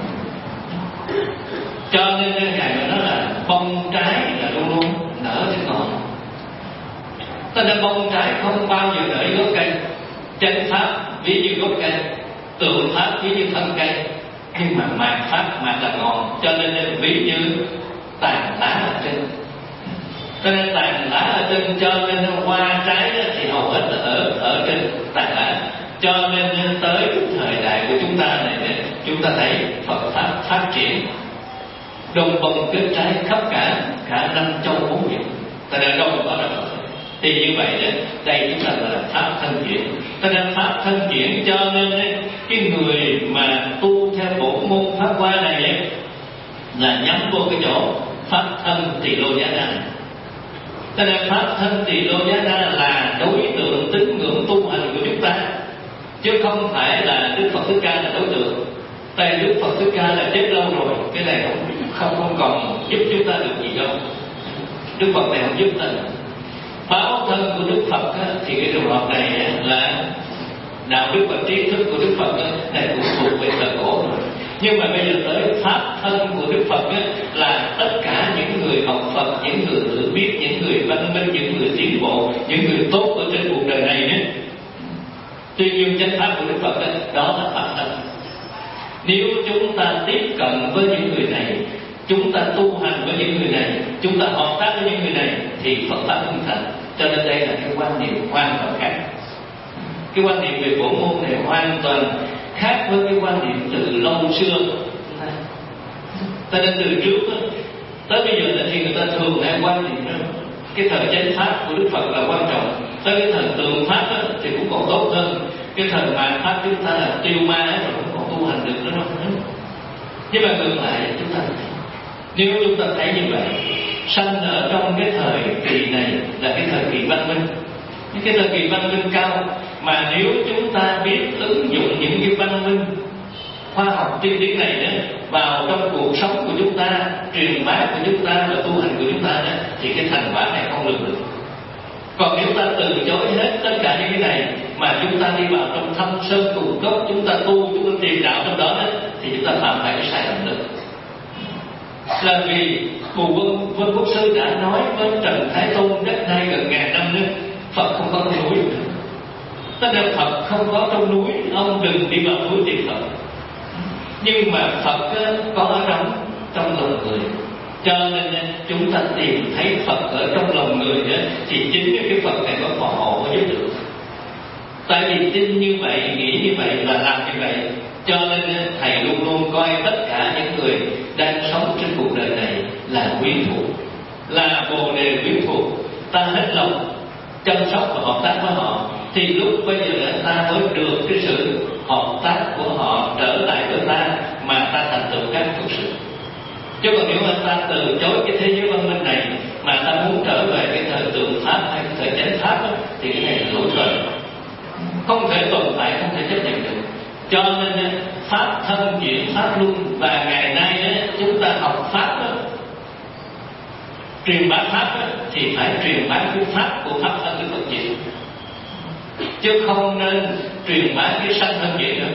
Cho nên Ngài nói là bông trái là luôn luôn nở trên ngọn. Cho nên bông trái không bao giờ nở gốc cây. Chánh pháp ví như gốc cây, tượng pháp ví như thân cây, nhưng mà mạt pháp là ngọn. Cho nên ví như tàn lá ở trên. Cho nên tàn lá ở trên, cho nên hoa trái đó thì hầu hết là ở trên tàn lá. Cho nên tới thời đại của chúng ta này, chúng ta thấy Phật pháp phát triển đồng bông kết trái khắp cả 5 châu 4 biển. Tại đây đâu có là Thì như vậy đó, đây chúng ta gọi là pháp thân chuyển. Cho nên pháp thân chuyển, cho nên ấy, cái người mà tu theo bộ môn pháp hoa này ấy, là nhắm vô cái chỗ pháp thân tỳ lô giá na. Cho nên pháp thân tỳ lô giá na là đối tượng tín ngưỡng tu hành của chúng ta, chứ không phải là Đức Phật Thích Ca là đối tượng. Tại Đức Phật Thích Ca là chết lâu rồi, cái này không còn giúp chúng ta được gì đâu. Đức Phật này không giúp ta. Báo thân của Đức Phật á, thì cái trường hợp này á, là đạo đức và trí thức của Đức Phật á, này cũng thuộc về thời cổ rồi. Nhưng mà bây giờ tới pháp thân của Đức Phật á, là tất cả những người học Phật, những người tự biết, những người văn minh, những người tiến bộ, những người tốt ở trên cuộc đời này ấy. Tuy nhiên chánh pháp của Đức Phật ấy, đó là pháp thân. Nếu chúng ta tiếp cận với những người này, chúng ta tu hành với những người này, chúng ta hợp tác với những người này, thì Phật pháp không thành. Cho nên đây là cái quan niệm hoàn toàn khác. Cái quan niệm về bộ môn này hoàn toàn khác với cái quan niệm từ lâu xưa. Cho nên từ trước đó, tới bây giờ thì người ta thường hay quan niệm đó, cái thời chánh pháp của Đức Phật là quan trọng. Tới cái thời tượng pháp đó, thì cũng còn tốt hơn. Cái thời mạt pháp chúng ta là tiêu ma rồi cũng còn tu hành được nữa đâu. Nhưng mà ngược lại chúng ta, nếu chúng ta thấy như vậy, sanh ở trong cái thời kỳ này là cái thời kỳ văn minh, cái thời kỳ văn minh cao, mà nếu chúng ta biết ứng dụng những cái văn minh khoa học tiên tiến này đó vào trong cuộc sống của chúng ta, truyền bá của chúng ta và tu hành của chúng ta đó, thì cái thành quả này không lường được. Còn nếu ta từ chối hết tất cả những cái này mà chúng ta đi vào trong thâm sơn cùng cốc, chúng ta tu, chúng ta tìm đạo trong đó, thì chúng ta phạm phải cái sai lầm được. Là vì Bồ Vân Quốc Sư đã nói với Trần Thái Tôn cách nay gần ngàn năm nữa, Phật không có trong núi. Tất nhiên Phật không có trong núi, ông đừng đi vào núi tìm Phật. Nhưng mà Phật có ở trong lòng người. Cho nên chúng ta tìm thấy Phật ở trong lòng người đó, thì chính cái Phật này có phò hộ giúp được. Tại vì tin như vậy, nghĩ như vậy và làm như vậy, cho nên Thầy luôn luôn coi tất cả những người đang sống trên cuộc đời này là quyến thuộc, là bồ đề quyến thuộc. Ta hết lòng chăm sóc và hợp tác với họ, thì lúc bây giờ ta mới được cái sự hợp tác của họ trở lại với ta, mà ta thành tựu các phước sự. Chứ còn nếu mà ta từ chối cái thế giới văn minh này mà ta muốn trở về cái thời tượng pháp hay cái thời chánh pháp đó, thì cái này là lỗi thời, không thể tồn tại, không thể chấp nhận được. Cho nên pháp thân chuyển pháp luân, và ngày nay đó, chúng ta học pháp đó, truyền bá pháp đó, thì phải truyền bá cái pháp của pháp thân Đức Phật chuyển, chứ không nên truyền bá cái sanh thân chuyển nữa.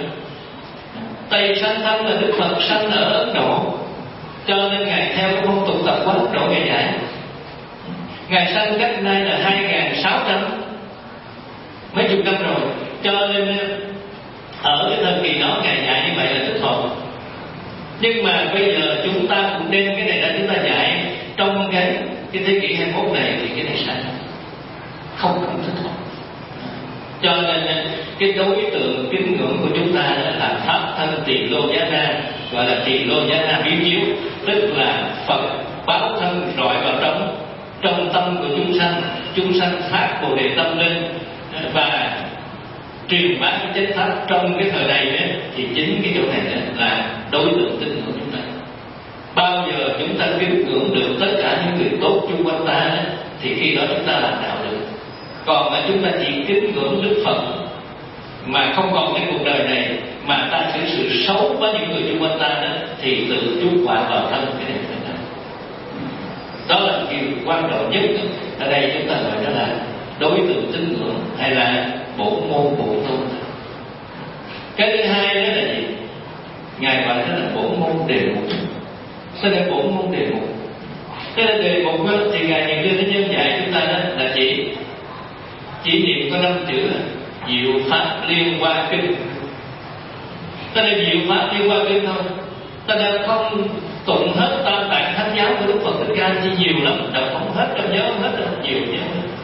Tây sanh thân là Đức Phật sanh ở Ấn Độ, cho nên Ngài theo cái phong tục tập quán Ấn Độ Ngài dạy. Ngài sanh cách nay là 2600 mấy chục năm rồi, cho nên ở cái thời kỳ đó Ngài dạy như vậy là thích hợp. Nhưng mà bây giờ chúng ta cũng đem cái này ra chúng ta dạy trong cái thế kỷ 21 này, thì cái này sai, không thích hợp. Cho nên cái đối tượng kính ngưỡng của chúng ta là pháp thân tỳ lô giá na, gọi là tỳ lô giá na biến chiếu, tức là Phật báo thân rọi vào trong tâm của chúng sanh phát bồ đề tâm linh và truyền bá cái chánh pháp trong cái thời này đấy, thì chính cái chỗ này là đối tượng tín ngưỡng của chúng ta. Bao giờ chúng ta kính ngưỡng được tất cả những người tốt chung quanh ta đấy, thì khi đó chúng ta làm đạo được. Còn mà chúng ta chỉ kính ngưỡng Đức Phật mà không còn cái cuộc đời này, mà ta xử sự xấu với những người chung quanh ta đó, thì tự chuốc quả vào thân cái này. Đó là điều quan trọng nhất. Ở đây chúng ta gọi đó là đối tượng tín ngưỡng hay là bộ môn bộ tu. Cái thứ hai đó là gì? Ngài gọi đó là bộ môn đề mục. Sao là bộ môn đề mục? Cái là đề mục đó, thì Ngài Hiền Linh Thánh Nhân dạy chúng ta đó là chỉ niệm có 5 chữ là diệu pháp liên hoa kinh. Ta là diệu pháp liên hoa kinh thôi. Ta đã không tụng hết tam tạng thánh giáo của Đức Phật Thích Ca, chỉ nhiều lắm, đọc không hết, đâu nhớ không hết, đâu nhiều nhớ.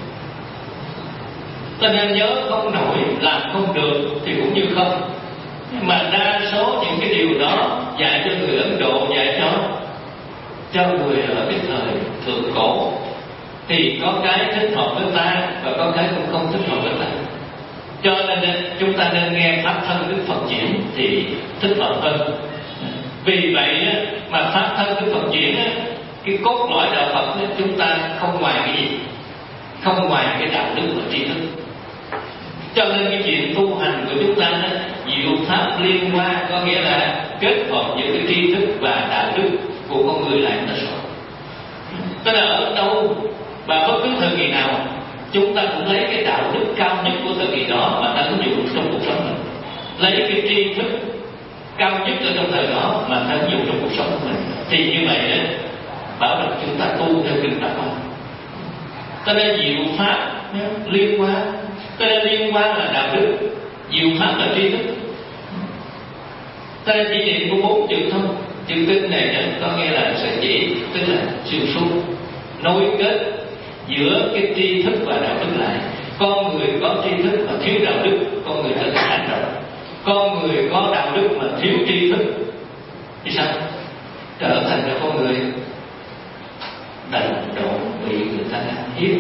Ta nên nhớ không nổi, làm không được thì cũng như không. Mà đa số những cái điều đó dạy cho người Ấn Độ, dạy cho người ở cái thời thượng cổ, thì có cái thích hợp với ta và có cái cũng không thích hợp với ta. Cho nên chúng ta nên nghe pháp thân Đức Phật diễn thì thích hợp hơn. Vì vậy mà pháp thân Đức Phật diễn, cái cốt lõi đạo Phật chúng ta không ngoài cái gì? Không ngoài cái đạo đức và tri thức. Cho nên cái chuyện tu hành của chúng ta diệu pháp liên hoa, có nghĩa là kết hợp giữa cái tri thức và đạo đức của con người lại ta sợ. Tức là ở đâu và bất cứ thời kỳ nào chúng ta cũng lấy cái đạo đức cao nhất của thời kỳ đó mà ta ứng dụng trong cuộc sống mình, lấy cái tri thức cao nhất ở trong thời đó mà ta ứng dụng trong cuộc sống của mình. Thì như vậy đó, bảo rằng chúng ta tu theo kinh Pháp Hoa. Cho nên diệu pháp liên hoa, cho nên liên hoa là đạo đức, diệu pháp là tri thức. Cho nên chỉ niệm của 4 chữ thôi. Chữ kinh này có nghĩa là sợi chỉ, tức là xuyên suốt, nối kết giữa cái tri thức và đạo đức lại. Con người có tri thức mà thiếu đạo đức, con người trở thành hành động. Con người có đạo đức mà thiếu tri thức thì sao? Trở thành ra con người đần độn, bị người ta hiếp.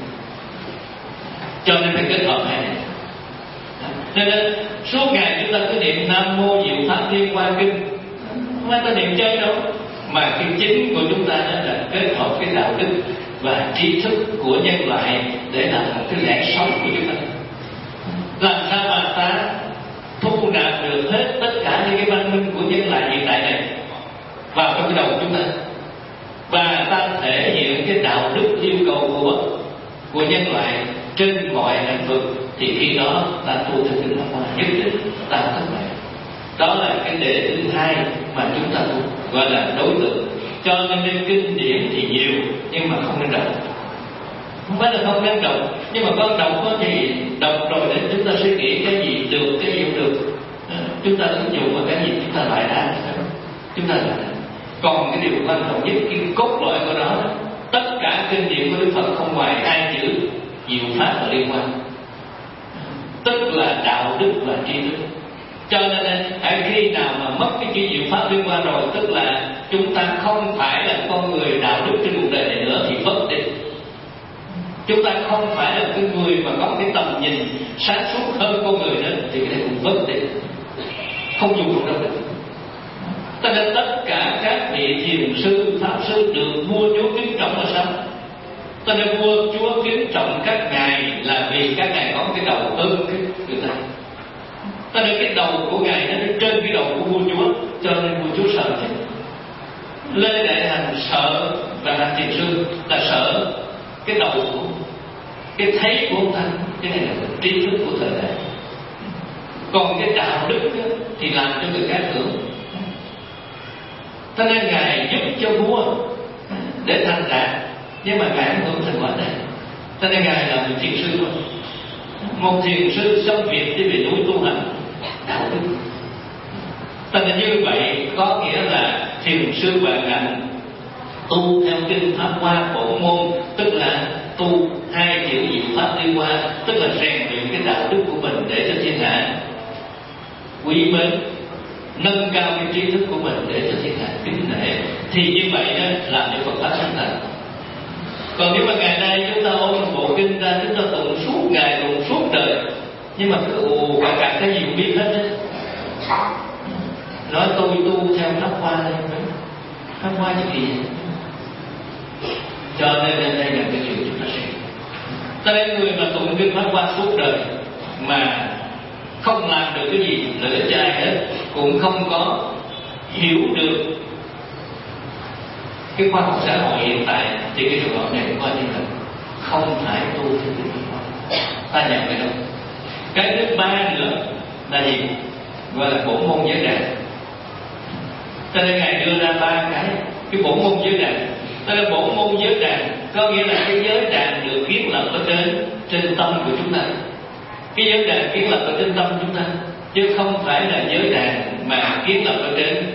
Cho nên phải kết hợp này. Cho nên suốt ngày chúng ta cứ niệm Nam Mô Diệu Pháp Liên Hoa Kinh, không phải ta niệm chơi đâu, mà cái chính của chúng ta đó là kết hợp cái đạo đức và trí thức của nhân loại để làm một cái lẽ sống của chúng ta. Làm sao mà ta thu nạp được hết tất cả những cái văn minh của nhân loại hiện tại này vào trong cái đầu chúng ta, và ta thể hiện cái đạo đức yêu cầu của nhân loại trên mọi lĩnh vực, thì khi đó ta tu theo kinh Pháp Hoa nhất định ta thất bại. Đó là cái đề thứ hai mà chúng ta tu, gọi là đối tượng. Cho nên kinh điển thì nhiều nhưng mà không nên đọc. Không phải là không nên đọc, nhưng mà con đọc thì đọc rồi để chúng ta suy nghĩ cái gì được, cái gì không được, chúng ta ứng dụng vào cái gì chúng ta lại ra, chúng ta lại. Còn cái điều quan trọng nhất, cái cốt lõi của nó, tất cả kinh điển của Đức Phật không ngoài 2 chữ diệu pháp và liên quan, tức là đạo đức và tri thức. Cho nên khi nào mà mất cái chữ diệu pháp liên quan rồi, tức là chúng ta không phải là con người đạo đức trên cuộc đời này nữa thì mất đi. Chúng ta không phải là cái người mà có cái tầm nhìn sáng suốt hơn con người nữa thì cái này cũng mất đi, không dùng được đâu được. Cho nên tất cả các vị thiền sư, pháp sư được vua chúa kính trọng là sao? Cho nên vua chúa kính trọng các ngài là vì các ngài có cái đầu hơn người ta. Cho nên cái đầu của ngài nó trên cái đầu của vua chúa, cho nên vua chúa sợ chứ. Lê Đại Hành sợ và hành thiền sư là sợ cái đầu của, cái thấy của ông ta. Cái này là trí thức của thời đại. Còn cái đạo đức thì làm cho người khác hưởng. Cho nên ngài giúp cho vua để thành đạt, nhưng mà ngài hưởng thành quả này. Cho nên ngài là một thiền sư thôi. Một thiền sư xong việc đi về núi tu hành đạo đức. Cho nên như vậy có nghĩa là thiền sư Hoàng Hạnh tu theo kinh Pháp Hoa bổn môn, tức là tu 2 chữ diệu pháp liên hoa, tức là rèn luyện cái đạo đức của mình để cho thiên hạ quý mến, nâng cao cái trí thức của mình để cho thiên hạ kính nể. Thì như vậy đó làm cho Phật pháp sanh thành. Còn nếu mà ngày nay chúng ta ôm bộ kinh ra, chúng ta tụng suốt ngày, tụng suốt đời, nhưng mà cứ quả cả cái gì cũng biết hết đấy. Nói tôi tu theo Pháp Hoa đây, Pháp Hoa chứ gì. Cho nên đây là cái chuyện chúng ta sẽ. Cho nên người mà tụng kinh Pháp Hoa suốt đời mà không làm được cái gì lợi ích cho ai hết, cũng không có hiểu được cái khoa học xã hội hiện tại, thì cái trường hợp này coi như là không phải tu theo kinh Pháp Hoa. Ta nhận cái đâu. Cái thứ ba nữa là gì? Gọi là bổn môn giới đàn. Cho nên ngài đưa ra 3 cái bổn môn giới đàn. Đó là bổn môn giới đàn, có nghĩa là cái giới đàn được kiến lập ở trên tâm của chúng ta. Cái giới đàn kiến lập ở trên tâm chúng ta, chứ không phải là giới đàn mà kiến lập ở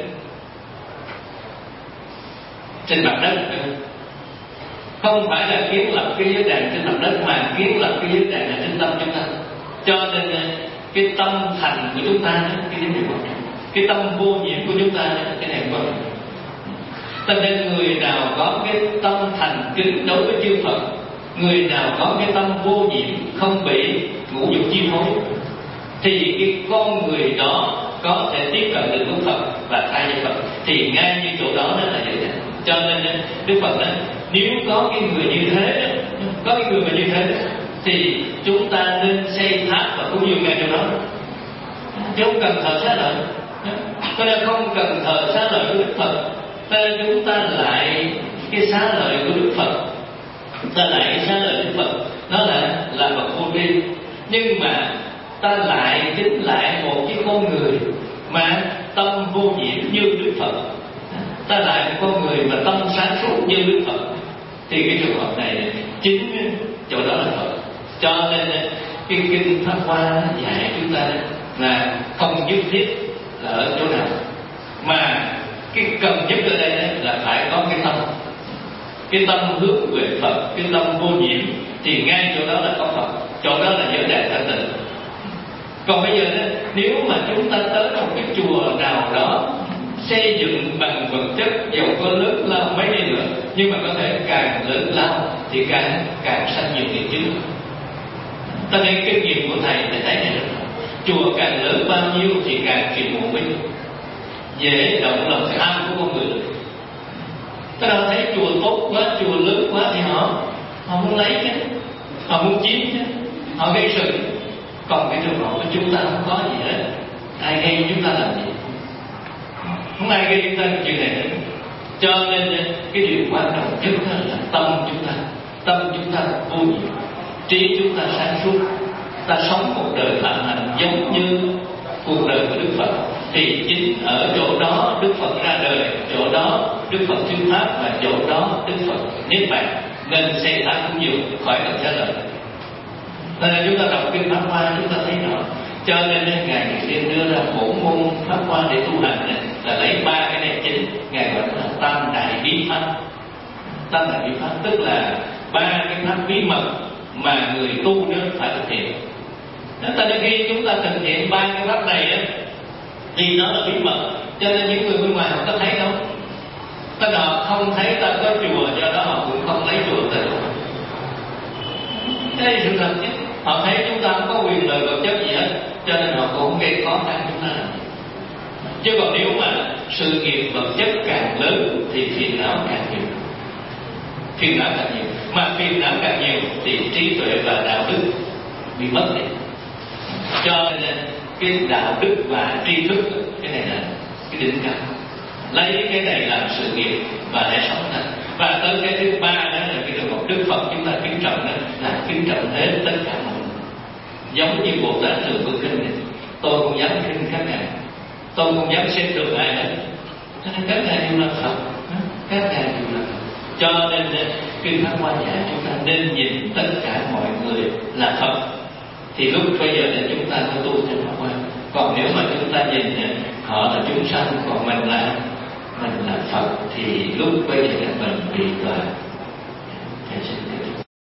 trên mặt đất. Không phải là kiến lập cái giới đàn trên mặt đất, mà kiến lập cái giới đàn ở trên tâm chúng ta. Cho nên cái tâm thành của chúng ta, cái điều quan trọng, cái tâm vô nhiễm của chúng ta, cái này quan trọng. Cho nên người nào có cái tâm thành kính đối với chư Phật người nào có cái tâm vô nhiễm, không bị ngũ dục chi phối, thì cái con người đó có thể tiếp cận được với Phật và thay với Phật. Thì ngay như chỗ đó là vậy đó. Cho nên Đức Phật nói nếu có cái người như thế, có cái người mà như thế thì chúng ta nên xây tháp và cúng dường ngay chỗ đó, chứ không cần thờ xá lợi. Cho nên không cần thờ xá lợi của Đức Phật, cho nên chúng ta lại cái xá lợi của Đức Phật, ta lại cái xá lợi Đức Phật, nó là Phật vô tri. Nhưng mà ta lại tính lại một cái con người mà tâm vô nhiễm như Đức Phật, ta lại một con người mà tâm sáng suốt như Đức Phật, thì cái trường hợp này chính chỗ đó là Phật. Cho nên cái kinh Pháp Hoa dạy chúng ta là không nhất thiết là ở chỗ nào, mà cái cần nhất ở đây là phải có cái tâm hướng về Phật, cái tâm vô nhiễm, thì ngay chỗ đó là có Phật, chỗ đó là giới đại thanh tịnh. Còn bây giờ đó, nếu mà chúng ta tới một cái chùa nào đó xây dựng bằng vật chất, dầu có lớn lao mấy đi nữa, nhưng mà có thể càng lớn lao thì càng sanh nhiều nghiệp chướng. Ta thấy kinh nghiệm của thầy thấy này, chùa càng lớn bao nhiêu thì càng phiền muộn bấy nhiêu, dễ động lòng tham của con người. Ta đâu thấy chùa tốt quá, chùa lớn quá thì họ muốn lấy chứ, họ muốn chiếm chứ, họ gây sự. Còn cái trường hợp của chúng ta không có gì hết, ai gây chúng ta làm gì? Không ai gây chúng ta chuyện này hết. Cho nên cái điều quan trọng nhất là tâm chúng ta vô nhiễm, trí chúng ta sáng suốt, ta sống một đời phạm hạnh giống như cuộc đời của Đức Phật. Thì chính ở chỗ đó Đức Phật ra đời, chỗ đó Đức Phật thuyết pháp, và chỗ đó Đức Phật niết bàn. Nên xây tháp cũng nhiều, khỏi cần xá lợi. Nên là chúng ta đọc kinh Pháp Hoa chúng ta thấy rõ. Cho nên Ngài Tiên đưa ra bổn môn Pháp Hoa để tu hành này, là lấy ba cái này chính. Ngài gọi là tam đại bí pháp. Tam đại bí pháp tức là ba cái pháp bí mật mà người tu nữa phải thực hiện. Ta nên khi chúng ta thực hiện ba cái pháp này á, thì nó là bí mật, cho nên những người bên ngoài không có thấy đâu. Ta họ không thấy ta có chùa, do đó họ cũng không lấy chùa tới. Thế là sự thật chứ. Họ thấy chúng ta không có quyền lợi vật chất gì hết, cho nên họ cũng không gây khó khăn chúng ta. Chứ còn nếu mà sự nghiệp vật chất càng lớn thì phiền não càng nhiều. Phiền não càng nhiều, mà phiền não càng nhiều thì trí tuệ và đạo đức bị mất đi. Cho nên cái đạo đức và tri thức, cái này là cái đỉnh cao. Lấy cái này làm sự nghiệp và để sống thành. Và tới cái thứ ba đó là cái đường một Đức Phật chúng ta kính trọng, đó là kính trọng hết tất cả mọi người. Giống như Bồ Tát Thường Bức Kinh này, tôi không dám khinh các ngài, tôi không dám xem được ai hết, cho nên các ngài đều là Phật, các ngài đều là Phật. Cho nên kinh Pháp Hoa dạy chúng ta nên nhìn tất cả mọi người là Phật, thì lúc bây giờ là chúng ta có tu theo Pháp Hoa. Còn nếu mà chúng ta nhìn họ là chúng sanh, còn mình là Phật, thì lúc bây giờ là mình bị đọa.